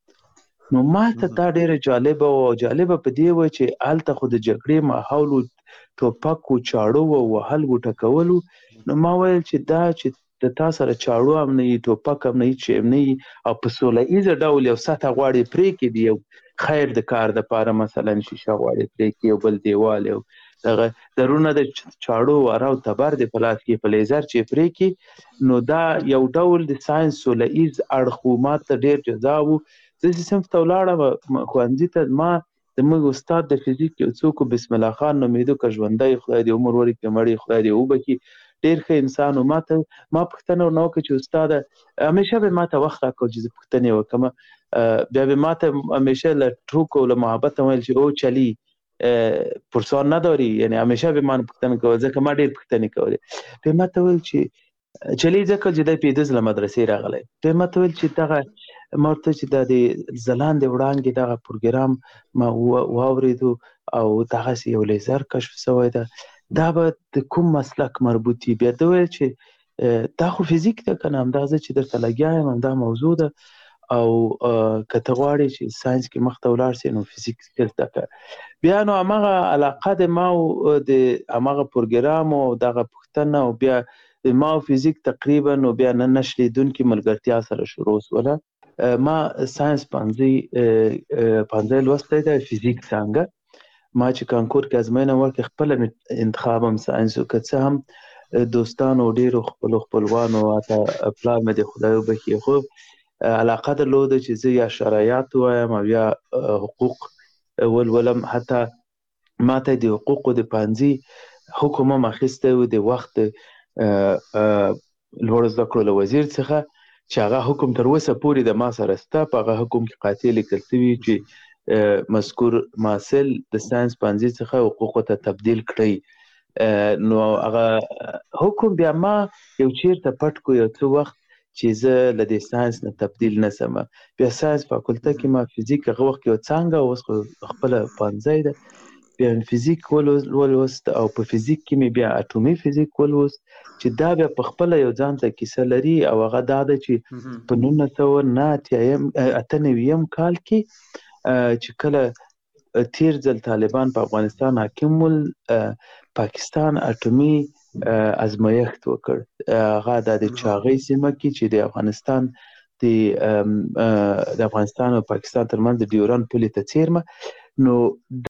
نو ما ته دا ډېره جالبه وه، او جالبه په دې وه چې هلته خو د جګړې ماحول و، ټوپک و، چاړو و، وهل و، ټکول و. نو ما ویل چې دا چې د تا سره چاړو هم نه وي، ټوپک هم نه وي، چې هم نه وي، او په سوله ایزه ډول یو سطحه غواړې پرې کړي د یو خیر د کار دپاره، مثلا شیشه غواړې پرې کړي، یو بل دیوال، یو دغه درونه د چاړو واره او تبر د په لاس کې په لیزر چې پرې کړي. نو دا یو ډول د ساینس سوله ایز اړخ و، ما ته ډېر جذاب و. زه چې صنف ته ولاړم ښوونځي ته، ما زموږ استاد د فزیک یو څوک و، بسم الله خان نومېده، که ژوندی خدای دې عمر ورکړي، مړی خدای دې وبخي، ډېر ښه انسان و. ما پوښتنه ورنه وکړه چې استاده، همیشه به ما ته وخت راکړو چې زه پوښتنې وکړم. بیا به ما ته همیشه له ټوک او له محبت ویل چې او چلی پرسان نداری، یعنی همیشه به من پوښتنه کول، ځکه ما ډېر پوښتنې کولې. به ما ته ویل چې چلی ځکه چې دی پېده ځله مدرسې راغلی. به ما ته ویل چې دغه ما ورته چې دا د ځلانده وړانګې دغه پروګرام ما واورېدو، او دغسې یو لیزر کشف سوی ده، دا به د کوم مسلک مربوط وي؟ بیا ده ویل چې دا خو فزیک ده که نه، همدغه زه چې درته لګیا یم همدا موضوع ده، او که ته غواړې چې ساینس کې مخته ولاړ سې نو فزیک زده کړه. بیا نو همغه علاقه د ما او د همغه پروګرام او دغه پوښتنه، او بیا د ما او فزیک تقریبا، نو بیا نه نشلیدونکې ملګرتیا سره شروع سوله. ما ساینس پنځه لوستی دی، فزیک څانګه. ما چې کانکور کې ازموینه ورکړې، خپله انتخاب هم ساینس و، که څه هم دوستانو ډېرو خپلوانو، حتی پلار مې د خدای وبخښي، خو علاقه درلوده چې زه یا شرایط وایم او یا حقوق ولولم. حتی ما ته د حقوقو د پوهنځي حکم هم اخیستی و د وخت لوړو زده کړو له وزیر څخه، چې هغه حکم تر اوسه پورې د ما سره شته. په هغه حکم کې قاطع لیکل شوي چې مذکور محصل د ساینس پوهنځي څخه حقوقو ته تبدیل کړئ. نو هغه حکم بیا ما یو چیرته پټ کو یو څه وخت چې زه له دې ساینس نه تبدیل نه سم. بیا ساینس فاکولته کې ما فزیک هغه وخت یو څانګه، اوس خپله پوهنځی ده، بیا فزیک ولوست، او په فزیک کې مې بیا اټومي فزیک ولوست، چې دا بیا په خپله یو ځان ته کیسه لري. او هغه دا ده چې په 1998 کال کې چې کله تیر ځل طالبان په افغانستان حاکم ول، پاکستان اټومي ازمایښت وکړ. هغه د چاغۍ سیمه کې چې د افغانستان د افغانستان او پاکستان ترمنځ د ډیورند پولې ته څیرمه نو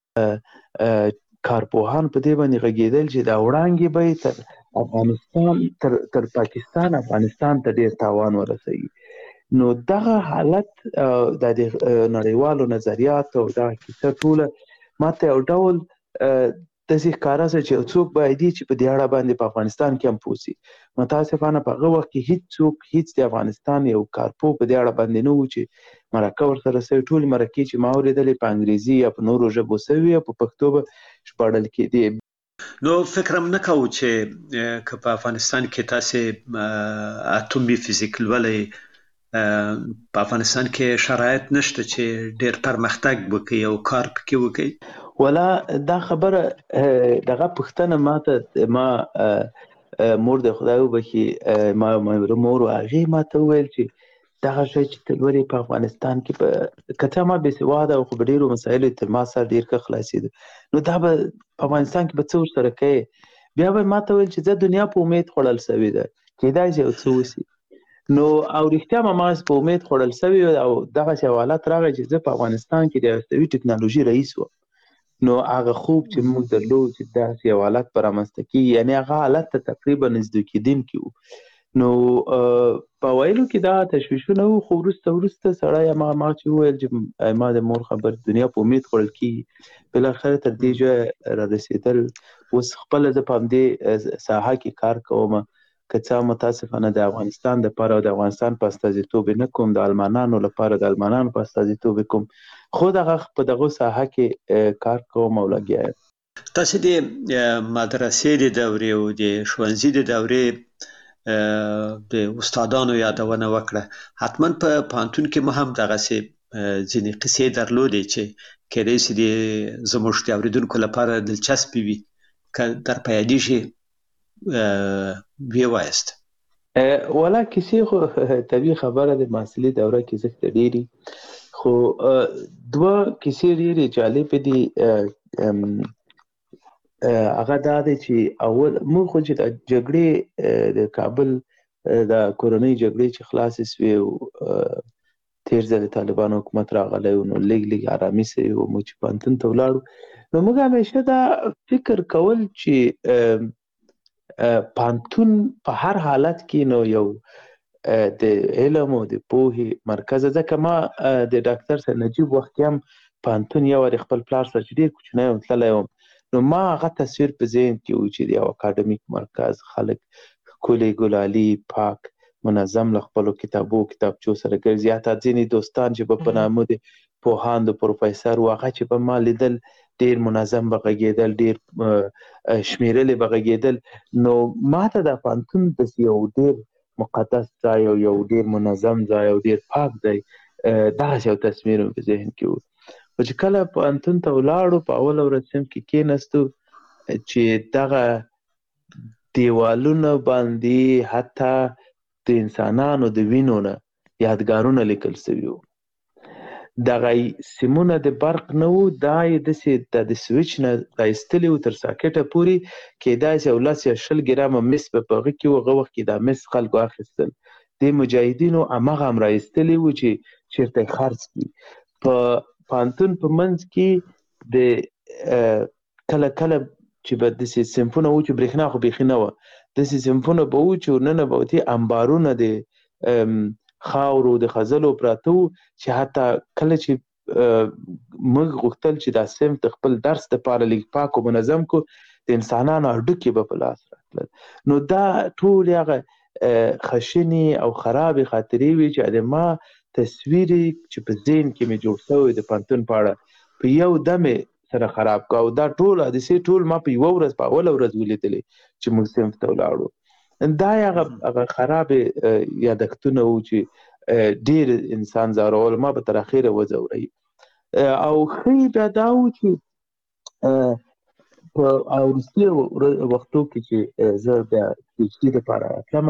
کارپوهان په دې باندې غږېدل چې دا وړاندې به تر افغانستان تر پاکستان افغانستان ته ډیر تاوان ورسوي. نو دغه حالت د نړیوالو نظریات او دا کیسه ټوله ماته یو ډول داسې ښکاره شوه چې څوک باید چې په دې اړه باندې په افغانستان کې هم پوه شي. متاسفانه په هغه وخت کې هیڅ د افغانستان یو کارپو په دې اړه باندې نه و چې مرکه ورسره سوې. ټولې مرکې چې ما اورېدلې په انګریزي یا په نورو ژبو سوي او په پښتو به ژباړل کېدې. نو فکر هم نه کوو چې که په افغانستان کې تاسې اتومي فزیک لولئ په افغانستان کې شرایط نشته چې ډیر پرمختګ وکړي او کار پکې وکړي. ولا دا خبره دغه پښتنه ما مور د خدای وبخي ما مور هغې ماته وویل چې دغه شی چې ته لولې په افغانستان کې په که ما بېسواده او خو په ډېرو مسایلو تر ما سره ډېر ښه خلاصېده نو دا به په افغانستان کې به څه ورسره کوې. بیا به ماته ویل چې زه دنیا په امید خوړل سوې ده کېدای شي یو څه وشي. نو او رښتیا ما په امید خوړل سوي او دغسې حالت راغی چې زه په افغانستان کې د هستوي ټکنالوژي رئیس وم. نو هغه خوب چې موږ درلود چې داسې یو حالت به رامنځته کېږي یعنې هغه حالت ته تقریبا نږدې کېدونکي وو. نو په ویلو کې دا تشویشونه وو خو وروسته سړی هماغه چې وویل چې ما د مور خبر دنیا په امید خوړل کېږي بالاخره تر دې ځایه رارسېدل. اوس خپله زه په همدې ساحه کې کار کوم که څه متاسفانه د افغانستان دپاره او د افغانستان په استازیتوب نه کوم د المانانو لپاره د المانانو په استازیتوب کوم خو په دغه ساحه کې کار کوم او لګیا یم. تاسې د مدرسې د دورې او د ښوونځي د دورې د استادانو یادونه وکړه. حتما په پوهنتون کې مو هم دغسې ځینې قصې درلودې چې کېدای شي زموږ د اورېدونکو لپاره دلچسپې وي که در په یادېږي ویې وایاست. ولا کیسې خو طبیعي خبره د محصلي دوره کې زښته ډېرې خو دوه کیسې ډېرې جالبې دي. هغه دا دی چې اول موږ خو چې د جګړې د کابل د کورنۍ جګړې چې خلاصې سوې او تېر ځل د طالبانو حکومت راغلی و نو لږ ارامي سوې و موږ چې پوهنتون ته ولاړو نو موږ همیشه دا فکر کول چې پوهنتون په هر حالت کې نو یو د علم او د پوهې مرکز. ځکه ما د ډاکټر سید نجیب وخت کې هم پوهنتون یو وارې خپل پلار سره چې ډېر کوچنی وم تللی وم نو ما هغه تصویر په ذهن کې و چې د یو اکاډمیک مرکز خلک ښکلي ګلالي پاک منظم له خپلو کتابچو سره ګرځي. حتی ځینې دوستان چې به په نامه د پوهاند و پروفیسر و هغه چې به ما لیدل ډېر منظم به غږېدل ډېر شمېرلې به غږېدل. نو ما ته دا پوهنتون داسې یو ډېر مقدس ځای او یو ډېر منظم ځای او ډېر پاک ځای دغسې یو تصویر مې په ذهن کې و. خو چې کله پوهنتون ته ولاړو په اوله ورځ صنف کې کېناستو چې دغه دیوالونه باندې حتی د انسانانو د وینو نه یادګارونه لیکل سوي وو. دغه سیمونه د برق نه وو دا یې داسې د سویچ نه رایستلي وو تر ساکټه پورې کېدای شي 10 یا 20 ګرامه مس به په هغه کې وو. هغه وخت کې دا مس خلکو اخیستل د مجاهدینو هماغه هم رایستلي وو چې چېرته یې خرڅ کړي. په پوهنتون په منځ کې د کله کله چې به داسې صنفونه وو چې برېښنا خو بیخي نه وه داسې صنفونه به وو چې ورننه به وتې انبارونه د خاورو د خځلو پراته وو چې حتی کله چې موږ غوښتل چې دا صنف د خپل درس دپاره لږ پاک او منظم کو د انسانانو هډوکي به په لاس راتلل. نو دا ټولې هغه خشنې او خرابې خاطرې وې چې د ما تصویر چې په ذهن کې مې جوړ شوی د پوهنتون په اړه په یو دم سره خراب کړ او دا ټول حادثې ټول ما په یوه ورځ په اوله ورځ ولیدلې چې موږ صنف ته ولاړو. دا هغه خراب یادښتونه وو چې ډېر انسان ځورول ما به تر اخره وځوروي. او ښه بیا دا وو چې په وروستي وختو کې چې زه بیا پي ایچ ډي دپاره راتلم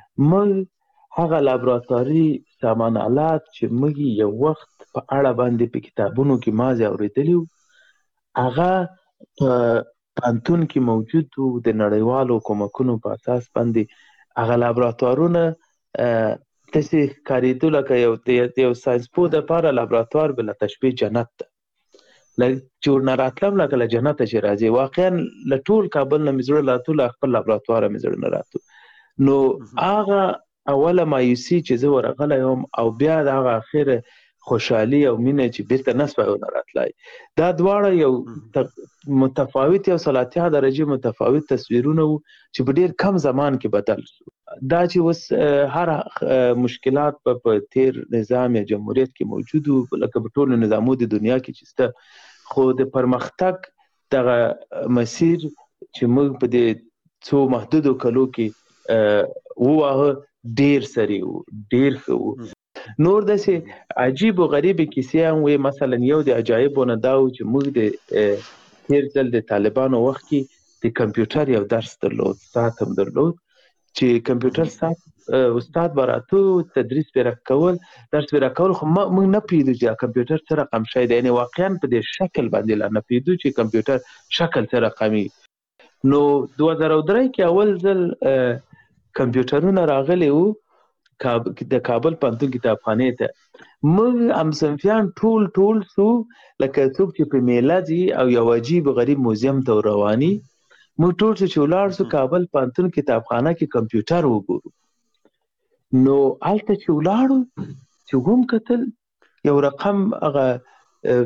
موږ هغه لابراتواري سامان آلات چې موږ یو وخت په اړه باندې په کتابونو کې مازې اورېدلي وو هغه په پوهنتون کې موجود وو. د نړیوالو کومکونو په اساس باندې هغه لابراتوارونه تاسې کاریدو لکه یو ساينس پوه د لپاره لابراتوار بل تشبیه جنت ده. لکه چې ورنه راتلم لکه له جنته چې راځي، واقعا له ټول کابل نه مې زړه راتلو، له خپل لابراتواره مې زړه نه راتلو. نو هغه اوله مایوسي چې زه ورغلی وم او بیا د هغه اخره خوشحالي او مینه چې بیرته نه سوای ونه راتلای، دا دواړه یو متفاوت، یو 30 درجه متفاوت تصویرونه وو چې په ډیر کم زمان کې بدل شو. دا چې اوس هر مشکلات په تیر نظام یا جمهوریت کې موجود وو، لکه په ټولو نظامو د دنیا کې چې سته، خو د پرمختګ دغه مسیر چې موږ په دې څو محدودو کلو کې ووهه ډیر سری وو، ډیر ښه وو. نور داسې عجیب و غریب کیسې هم وي. مثلا یو د عجایبو نه دا و چې موږ د تیر ځل د طالبانو وخت کې د کمپیوټر یو درس درلود، ساعت هم درلود، چې کمپیوټر ساعت استاد به راتو تدریس به راکول، درس به راکول، خو موږ نه پوهېدو چې کمپیوټر څه رقم شی دی، یعنې واقعا په دې شکل باندې لا نه پوهېدو چې کمپیوټر شکل څه رقمي. نو 2003 کې اول ځل کمپیوټرونه راغلي وو د کابل پوهنتون کتابخانې ته. موږ همصنفیان ټول سو لکه څوک چې په میله ځي او یو عجیب غریب موزیم ته رواني، موږ ټول چې ولاړ سو کابل پوهنتون کتابخانه کې کمپیوټر وګورو. نو هلته چې ولاړو چې هم کتل یو رقم هغه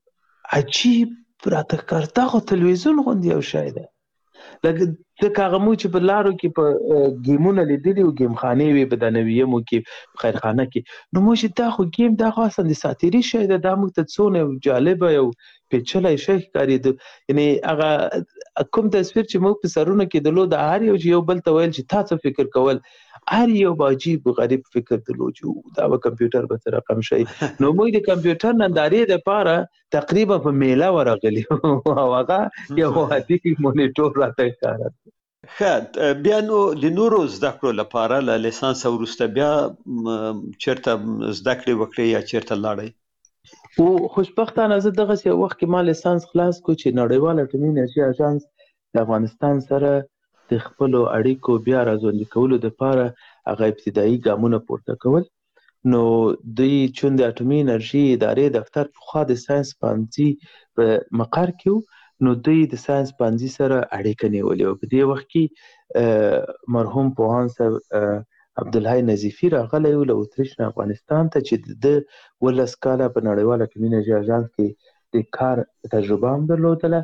عجیب راته ښکار، دغه تلویزیون غوندې یو شی دی. لکه هغه مو چې په لارو کې په ګیمونه لیدلي وو، ګیم خانې وي په دنویمو کې، په خیرخانه کې. نو موږ چې دا خو ګیم، دا خو اصلا د ساتیري شی دی، دا موږ ته څونه جالبه یو پیچلی شی ښکارېده. یعنې هغه کوم تصویر چې موږ په سرونو کې درلود، هر یو چې یو بل ته ویل چې تا څه فکر کول، هر یو به عجیب غریب فکر درلود چې دا به کمپیوټر به څه رقم شي. نو موږ د کمپیوټر نندارې دپاره تقریبا په میله ورغلي او هغه یو عادي مونیټور راته ښکاره. ښه، بیا نو د نورو زده کړو لپاره له لیسانس وروسته بیا چېرته زده کړې وکړې یا چېرته لاړئ؟ او خوشبختانه زه دغسې یو وخت کې ما لیسانس خلاص کړو چې نړیوال اټومي انرژي اژانس د افغانستان سره د خپلو اړیکو بیا راژوندي کولو دپاره هغه ابتدایي ګامونه پورته کول. نو دوی چون د اټومي انرژي ادارې دفتر پخوا د ساینس پوهنځي په مقر کې و، نو دوی د ساینس پوهنځي سره اړیکه نیولې وه. په دې وخت کې مرحوم پوهاند صاحب عبدالحی نظیفي راغلی و له اتریش نه افغانستان ته، چې د 12 کاله په نړیوال اټومي انرژي اژانس کې د کار تجربه هم درلودله.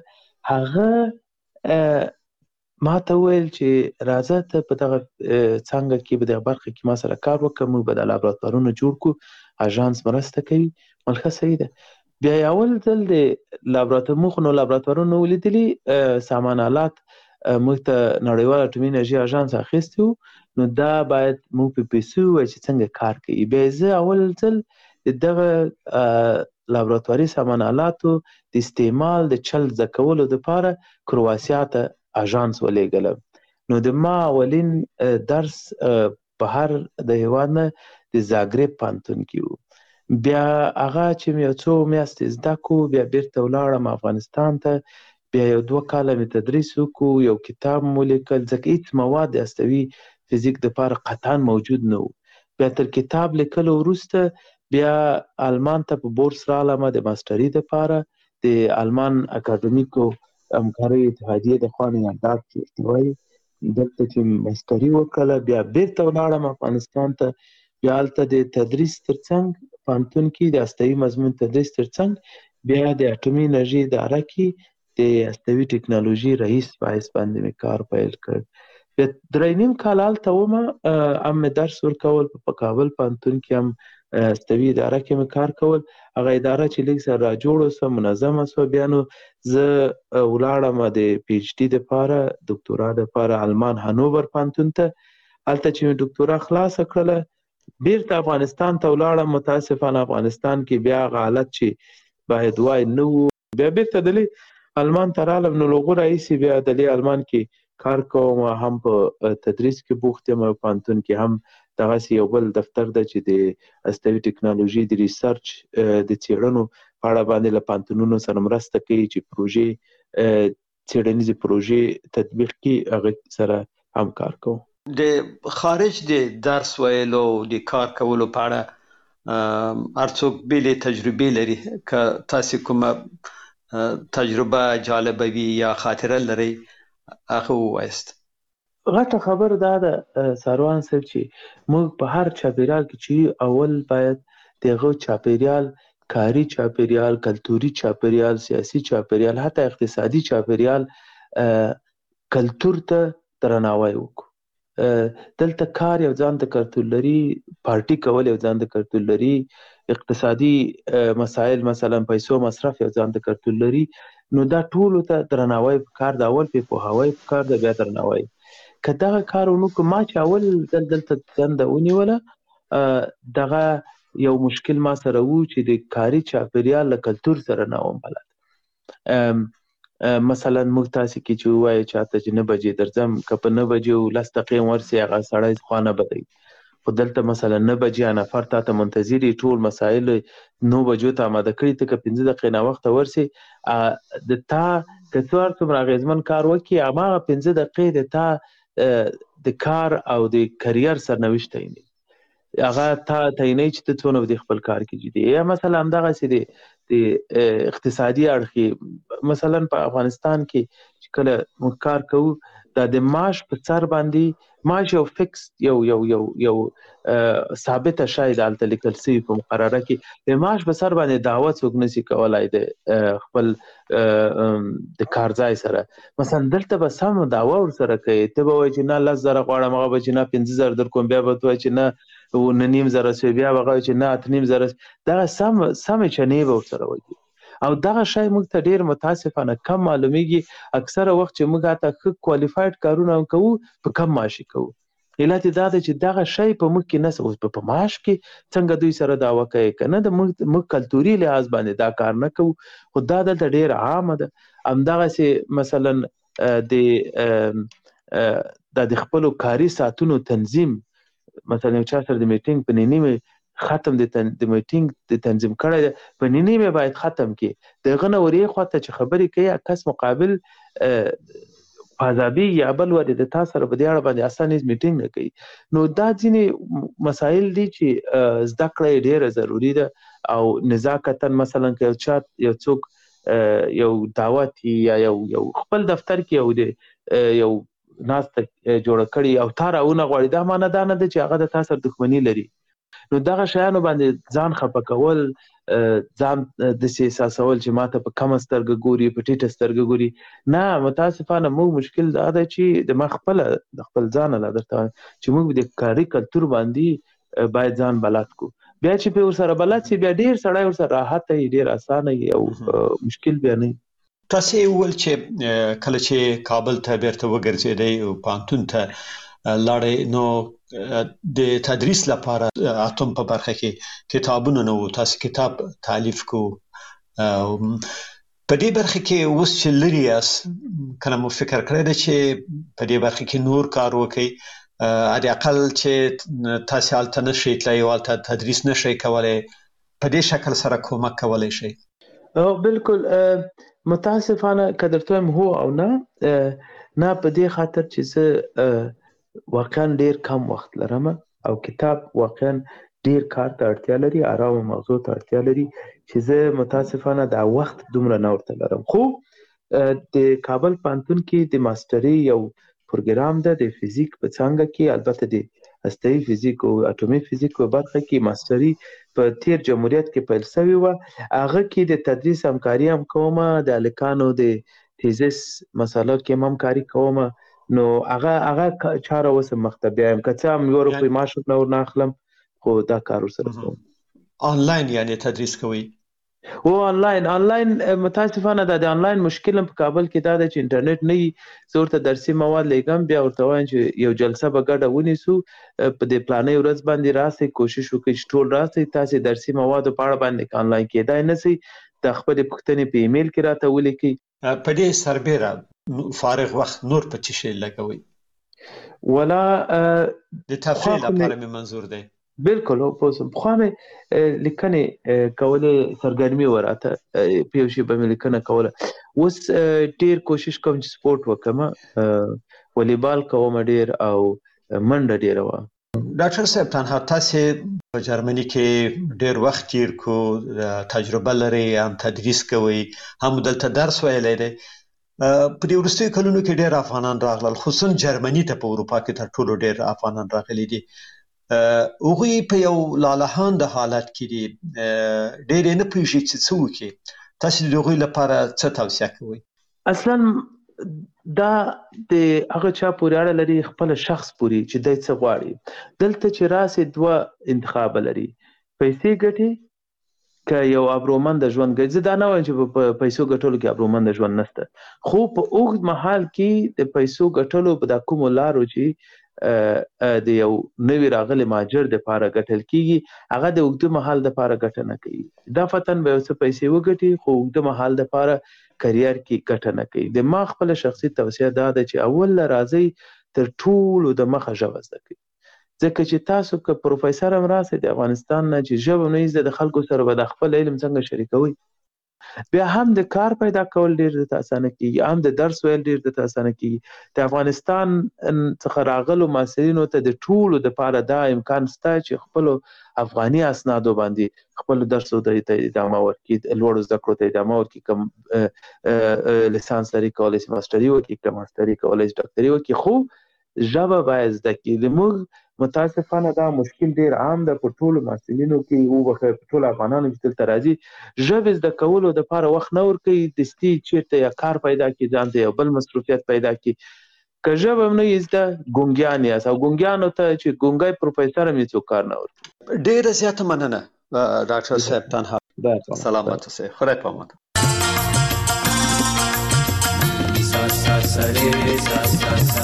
هغه ما ته وویل چې راځه ته په دغه څانګه کې، په دغه برخه کې ما سره کار وکړه، موږ به دا لابراتوارونه جوړ کړو، اژانس مرسته کوي. ښه صحیح ده. بیا یې اول ځل د موږ نو لابراتوارونه ولیدلي، سامان آلات موږ ته نړیوال اټومي انرژي اژانس اخیستی وو، نو دا باید موږ په پیسو ووایو چې څنګه کار کوي. بیا زه اول ځل د دغه لابراتواري سامان آلاتو د استعمال د چل زده کولو دپاره کرواسیا ته اژانس ولېږلم. نو د ما اولین درس بهر د هېواد نه د زاګرب پوهنتون کې و. بیا هغه چې مې یو څو میاشتې زده کړو، بیا بیرته ولاړم افغانستان ته. بیا یو 2 کاله مې تدریس وکړو، یو کتاب مو لیکل، ځکه هېڅ مواد د هستوي فزیک دپاره قطعا موجود نه و. بیا تر کتاب لیکلو وروسته بیا آلمان ته په بورس رالم د ماسټري دپاره، د آلمان اکاډمیکو همکارۍ اتحادیې د خوا نه یاداد چې وایي، دلته چې ماسټري وکړله. بیا بیرته ولاړم افغانستان ته. بیا هلته د تدریس ترڅنګ پوهنتون کې د هستوي مضمون تدریس ترڅنګ بیا د اټومي انرژي اداره کې د هستوي ټکنالوژي رئیس په حیث باندې مې کار پیل کړ. بیا 3.5 کال هلته ومه، هم مې درس ورکول په کابل پوهنتون کې، هم هستوي اداره کې مې کار کول. هغه اداره چې لږ سره راجوړه سوه، منظمه سوه. بیا نو زه ولاړم د پی ایچ ډي دپاره، دکتورا دپاره آلمان هانوور پوهنتون ته. هلته چې مې دکتورا خلاصه کړله، بیرته افغانستان ته ولاړم. متاسفانه افغانستان کې بیا هغه حالت چې باید وای نه و. بیا بیرته دلې آلمان ته رالم. نو له هغو راهیسې بیا دلې آلمان کې کار کوم، هم په تدریس کې بوخت یم، او پوهنتون کې هم دغسې یو بل دفتر ده چې د هستوي ټکنالوژي د ریسرچ د څېړنو په اړه باندې له پوهنتونونو سره مرسته کوي، چې پروژې څېړنیزې پروژې تطبیق کړي، هغه سره هم کار کوم. د خارج د درس ویلو د کار کولو په اړه هر څوک بیلې تجربې لري. که تاسو کومه تجربه جالبه وي یا خاطره لري هغه ووایاست. غټه خبر دا ده ساروان صاحب چې موږ په هر چاپیریال کې چې اول باید دغه چاپیریال کاری چاپیریال، کلتوري چاپیریال، سیاسي چاپیریال، حتی اقتصادي چاپیریال کلتور ته درناوی وکړو. دلته کار یو ځان ته کلتور لري، پارټي کول یو ځان ته کلتور لري، اقتصادي مسائل مثلا پیسو مصرف یو ځان ته کلتور لري. نو دا ټولو ته درناوی پکار د اول په پوهاوی پکار د بیا درناوی. که دغه کار ونکړو، ما چې اول دلته دنده ونیوله دغه یو مشکل ما سره وو چې د کاري چاپیریال له کلتور سره نه وم بلد. مثلا موږ تاسو کې چې وایي چاته چې 9 بجې درځم، که په 9 بجې 10 دقیقې ورسي هغه سړی خوا نه بدوي. خو دلته مثلا 9 بجې نفر تا ته منتظر دي، ټول مسایل 9 بجو ته آماده کړي، ته که 15 دقیقې نه وخته ورسي د تا که څومره اغېزمن کار وکړي هماغه 15 دقیقې د تا د کار او د کریر سرنوشت تعینوي. هغه تا تعینوي چې ته څونه د خپل کار کې جدي. یا مثلا همدغسې د اقتصادي اړخ، مثلا په افغانستان کې چې کله موږ کار کوو دا د معاش په سر باندې معاش یو فکس یو ثابته شی ده هلته لیکل شوي په مقرره کې. د معاش په سر باندې دعوه څوک نشي کولی د خپل د کار ځای سره. مثلا دلته به سم دعوه ورسره کوي، ته به وایي چې نه 10,000 غواړم، هغه به چې نه 15,000 در کوم، بیا به ته وایي چې نه 9,500 شوي، بیا به هغه وایي چې نه 8,500. دغه سمې چنې به ورسره وایي. او دغه شی موږ ته ډېر متاسفانه کم معلومیږي. اکثره وخت چې موږ هلته ښه کوالیفاید کارونه هم کوو په کم معاشي کوو. علت یې دا دی چې دغه شی په موږ کې نشته. اوس په معاش کې څنګه دوی سره دعوه کوي که نه، د موږ کلتوري لحاظ باندې دا کار نه کوو. خو دا دلته ډېره عامه ده. همدغسې مثلا د خپلو کاري ساعتونو تنظیم، مثلا یو چا سره د میټینګ په نیمه ختم د میټینګ د تنظیم کړی دی، په نیمه باید ختم کړي. د هغه نه ورې خواته چې خبرې کوي کس مقابل پازابي یا بل ورې د تا سره په دې اړه باندې اسانه میټینګ نه کوي. نو دا ځینې مسایل دي چې زده کړه یې ډېره ضروري ده. او نزاکتاً مثلا که یو څوک یو دعوت یا یو خپل دفتر کې یو ناسته جوړه کړي او تا راونه غواړي، دا معنی دا نه ده چې هغه د تا سره دښمني لري. نو دغه شیانو باندې ځان خفه کول، ځان داسې احساسول چې ماته په کمه سترګه ګوري، په ټیټه سترګه ګوري، نه. متاسفانه موږ مشکل دا ده چې د ما د خپل ځانه لا درته وایم چې موږ د کاري کلتور باندې باید ځان بلد کړو. بیا چې په ورسره بلد شي بیا ډېر سړی ورسره راحت وي، ډېر اسانه وي او مشکل بیا نه وي. تاسو یې وویل چې کله چې کابل ته بیرته وګرځېدئ او پوهنتون ته لاړئ، نو د تدریس لپاره اتم په برخه کې کتابونه نه وو، تاسو کتاب تالیف کو. په دې برخه کې اوس چې لري یاست، کله مو فکر کړی دی چې په دې برخه کې نور کار وکړئ؟ حد اقل چې تاسو هلته نشئ تللی او هلته تدریس نشئ کولی، په دې شکل سره کومک کولی شئ؟ بالکل. متاسفانه که درته وایم هو او نه، په دې خاطر چې زه واقعا ډیر کم وخت لرم او کتاب واقعا ډیر کار ته اړتیا لري، آرام موضوع ته اړتیا لري چې زه متاسفانه دا وخت دومره نه ورته لرم. خو د کابل پوهنتون کې د ماستري یو پروګرام ده د فزیک په څانګه کې، البته د هسته‌ایي فزیک او اټومي فزیک په برخه کې ماستري په تیر جمهوریت کې پیل شوی و. هغه کې د تدریس همکاري هم کوم، د هلکانو د تیزس مسالو کې هم همکاري کوم. نو هغه چاره اوس مخته بیایم، که څه هم 1 روپۍ معاش نور نه اخلم، خو دا کار ورسره کوم. آنلاین یعنی تدریس کوئ؟ او آنلاین متاسفانه دا د آنلاین مشکل په کابل کې دا ده چې انټرنیټ نه وي. زه ورته درسي مواد لیږم، بیا ورته وایم چې یو جلسه به ګډه ونیسو، په دې پلانۍ ورځ باندې راسئ، کوشش وکړئ چې ټول راسئ. تاسې درسي موادو په اړه باندې آنلاین کېدای نه شئ، د خپلې پوښتنې په ایمیل کې راته ولیکئ. په دې سربیره فارغ وخت نور په څه شی لګوئ؟ ولا د تفریح لپاره مې منظور دی. بالکل. پخوا مې لیکنې کولې، سرګرمي وراته په یو شي به مې لیکنه کوله. اوس ډېر کوشش کوم چې سپورټ وکړم، والیبال کوم ډېر، او منډه ډیره و. ډاکټر صاحب تنها تاسو په جرمني کې ډیر وخت تیر کو، تجربه لري، هم تدریس کوي، هم دلته درس ویلی دی. په دې وروستیو کلونو کې ډیر افغانان راغلل، خصوصا جرمني ته په اروپا کې تر ټولو ډیر افغانان راغلي دي. هغوی په یو لالهانده حالت کې دي، ډیر یې نه پوهېږي چې څه وکړي. تاسو د هغوی لپاره څه توصیه کوئ؟ اصلا دا د هغه چا پورې اړه لري، خپل شخص پورې چې دی څه غواړي. دلته چې راسي دوه انتخاب لري، پیسې ګټي که یو ابرومند ژوند ګټي. زه دا نه وایم چې په پیسو ګټلو کې ابرومند ژوند نشته، خو په اوږد مهال کې د پیسو ګټلو په دا کومو لارو چې د یو نوي راغلي مهاجر دپاره ګټل کېږي، هغه د اوږده مهال دپاره ګټه نه کوي. دا فتن به یو څه پیسې وګټي، خو اوږده مهال دپاره کریر کې ګټه نه کوي. د ما خپل شخصي توصیه دا ده چې اول راځئ تر ټولو د مخه ژبه زده کړئ، ځکه چې تاسو که پروفیسر هم راسئ د افغانستان نه چې ژبه نه زده، د خلکو سره به د خپل علم څنګه شریکوئ، بیا هم د کار پیدا کول ډیر درته اسانه کېږي، هم د درس ویل ډیر درته اسانه کېږي. د افغانستان څخه راغلو محصلینو ته د ټولو دپاره دا امکان شته چې خپلو افغاني اسنادو باندې خپل درسو ته ادامه ورکړي، لوړو زده کړو ته ادامه ورکړي، کوم لیسانس لري کولی شي ماسټري وکړي، که ماسټري کولی شي ډاکټري وکړي، خو ژبه باید زده کړي. زموږ متاسفانه دا مشکل ډیر عام ده په ټولو محصلینو کې، وبخښئ په ټولو افغانانو چې دلته راځي، ژبې زده کولو دپاره وخت نه ورکوي، دستي چېرته یا کار پیدا کړي، ځان ته یو بل مصروفیت پیدا کړي. که ژبه هم نه یې زده، ګونګیان یاست، او ګونګیانو ته چې ګونګی پروفیسر هم یې څوک کار نه ورکوي. ډیره زیاته مننه ډاکټر صاحب تنها. سلامت اوسئ، خدای په امان. سا سا سا رے سا سا سا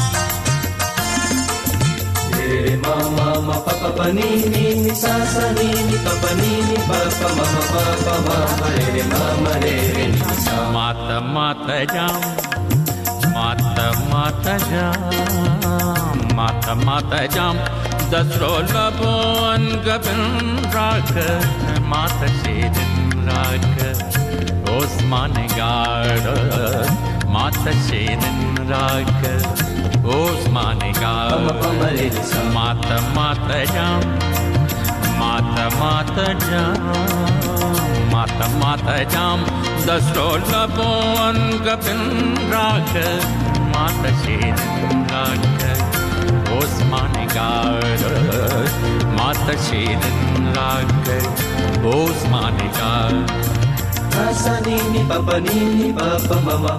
رے ما ما ما پا پا پا نی نی نی سا سا نی نی پا پا نی نی پا پا ما ما پا پا ما ما رے ما ما رے رے نی سا. ماتا ماتا جام ماتا ماتا جام ماتا ماتا جام دسرو لبون گبن راک ماتا شیدن راک عثمان گارد ماتا شیدن راک عثمان گارد ماتا ماتا جام ماتا ماتا جام ماتا ماتا جام دسرو لبون گبن راک ماتا شیدن راک عثمان گارد ماتا شیدن راک عثمان گارد. سا نی نی پا پا نی نی پا پا ماما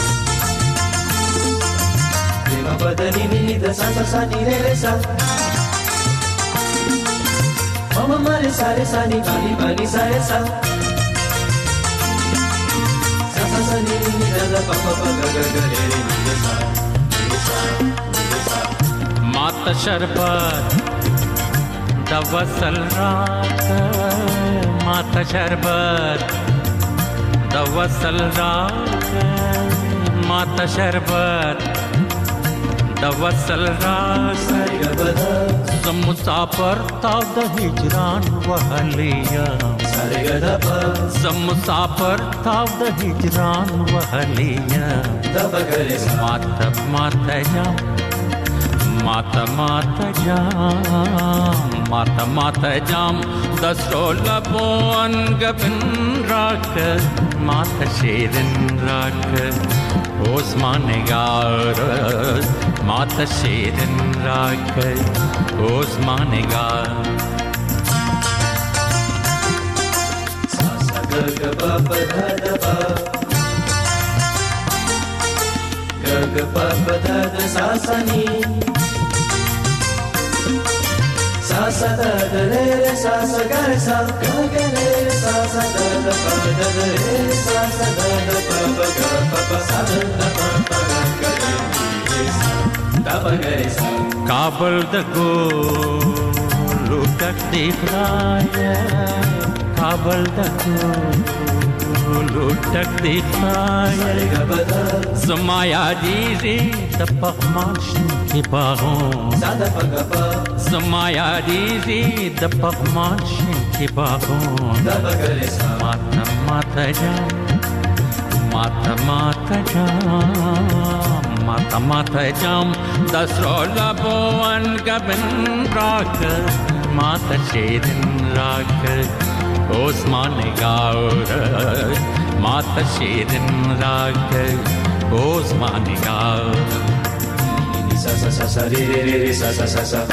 نی ما پا دا نی نی دا سا سا سا نی رے رے سا ماما ما رے سا نی پا نی سا رے سا سا سا سا نی نی دا دا پا پا پا گا گا گا رے رے نی دا سا نی سا نی سا. ماتا شربت دا وصل رات ماتا شربت دا وصل رات ماتا شربت دا وصل رات زم مسافر تا دا هجران وحلیا زم مسافر تا دا هجران وحلیا ماتا ماتا جام ماتا ماتا جام ماتا ماتا جام دسرو لبون گبن راک ماتا شیرن راک عثمان گارد ماتا شیرن راک عثمان گارد. سا سا گا گا با با دا دا با گا گا با با دا دا سا سا نی sa sa da da re re sa sa ga re sa ga ga re re sa sa da da pa da da re sa sa da da pa pa ga pa pa sa da da pa pa ga ga re sa da pa ga re sa. काबल द गोलू तक दिख रहा काबल द गोलू तक दिख रहा ज़माया दीज़ी दपकमाश की बाहों ज़माया दीज़ी दपकमाश की बाहों माता माता जाम माता माता जाम mata mata jam dasrola boan gabin rock mata shirin rock osmane gaur mata shirin rock osmane gaur sa sa sa sa re re re sa sa sa sa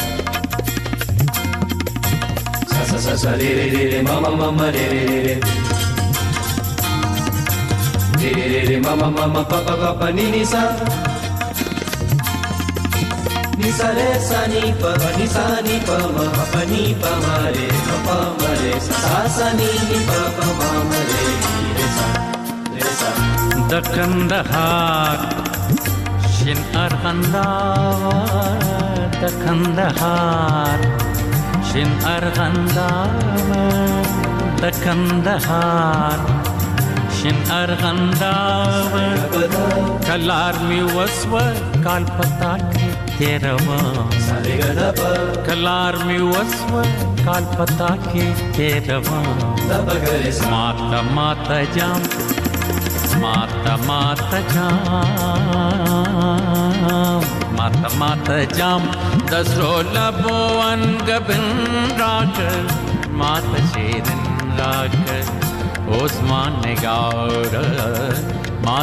sa sa sa re re re mama mama re re re re re re mama mama papa papa ni ni sa re sa ni pa ma pa ni pa ma re sa sa ni pa pa ma re re sa the Kandahar shin arghandawar the Kandahar shin arghandawar the Kandahar shin arghandawar kalar mi waswa kal pata ke terava kalar mi waswa kal pata ke terava mata mata jam mata mata jam mata mata jam dasrola boan gabin rock mata shirin rock osman gaur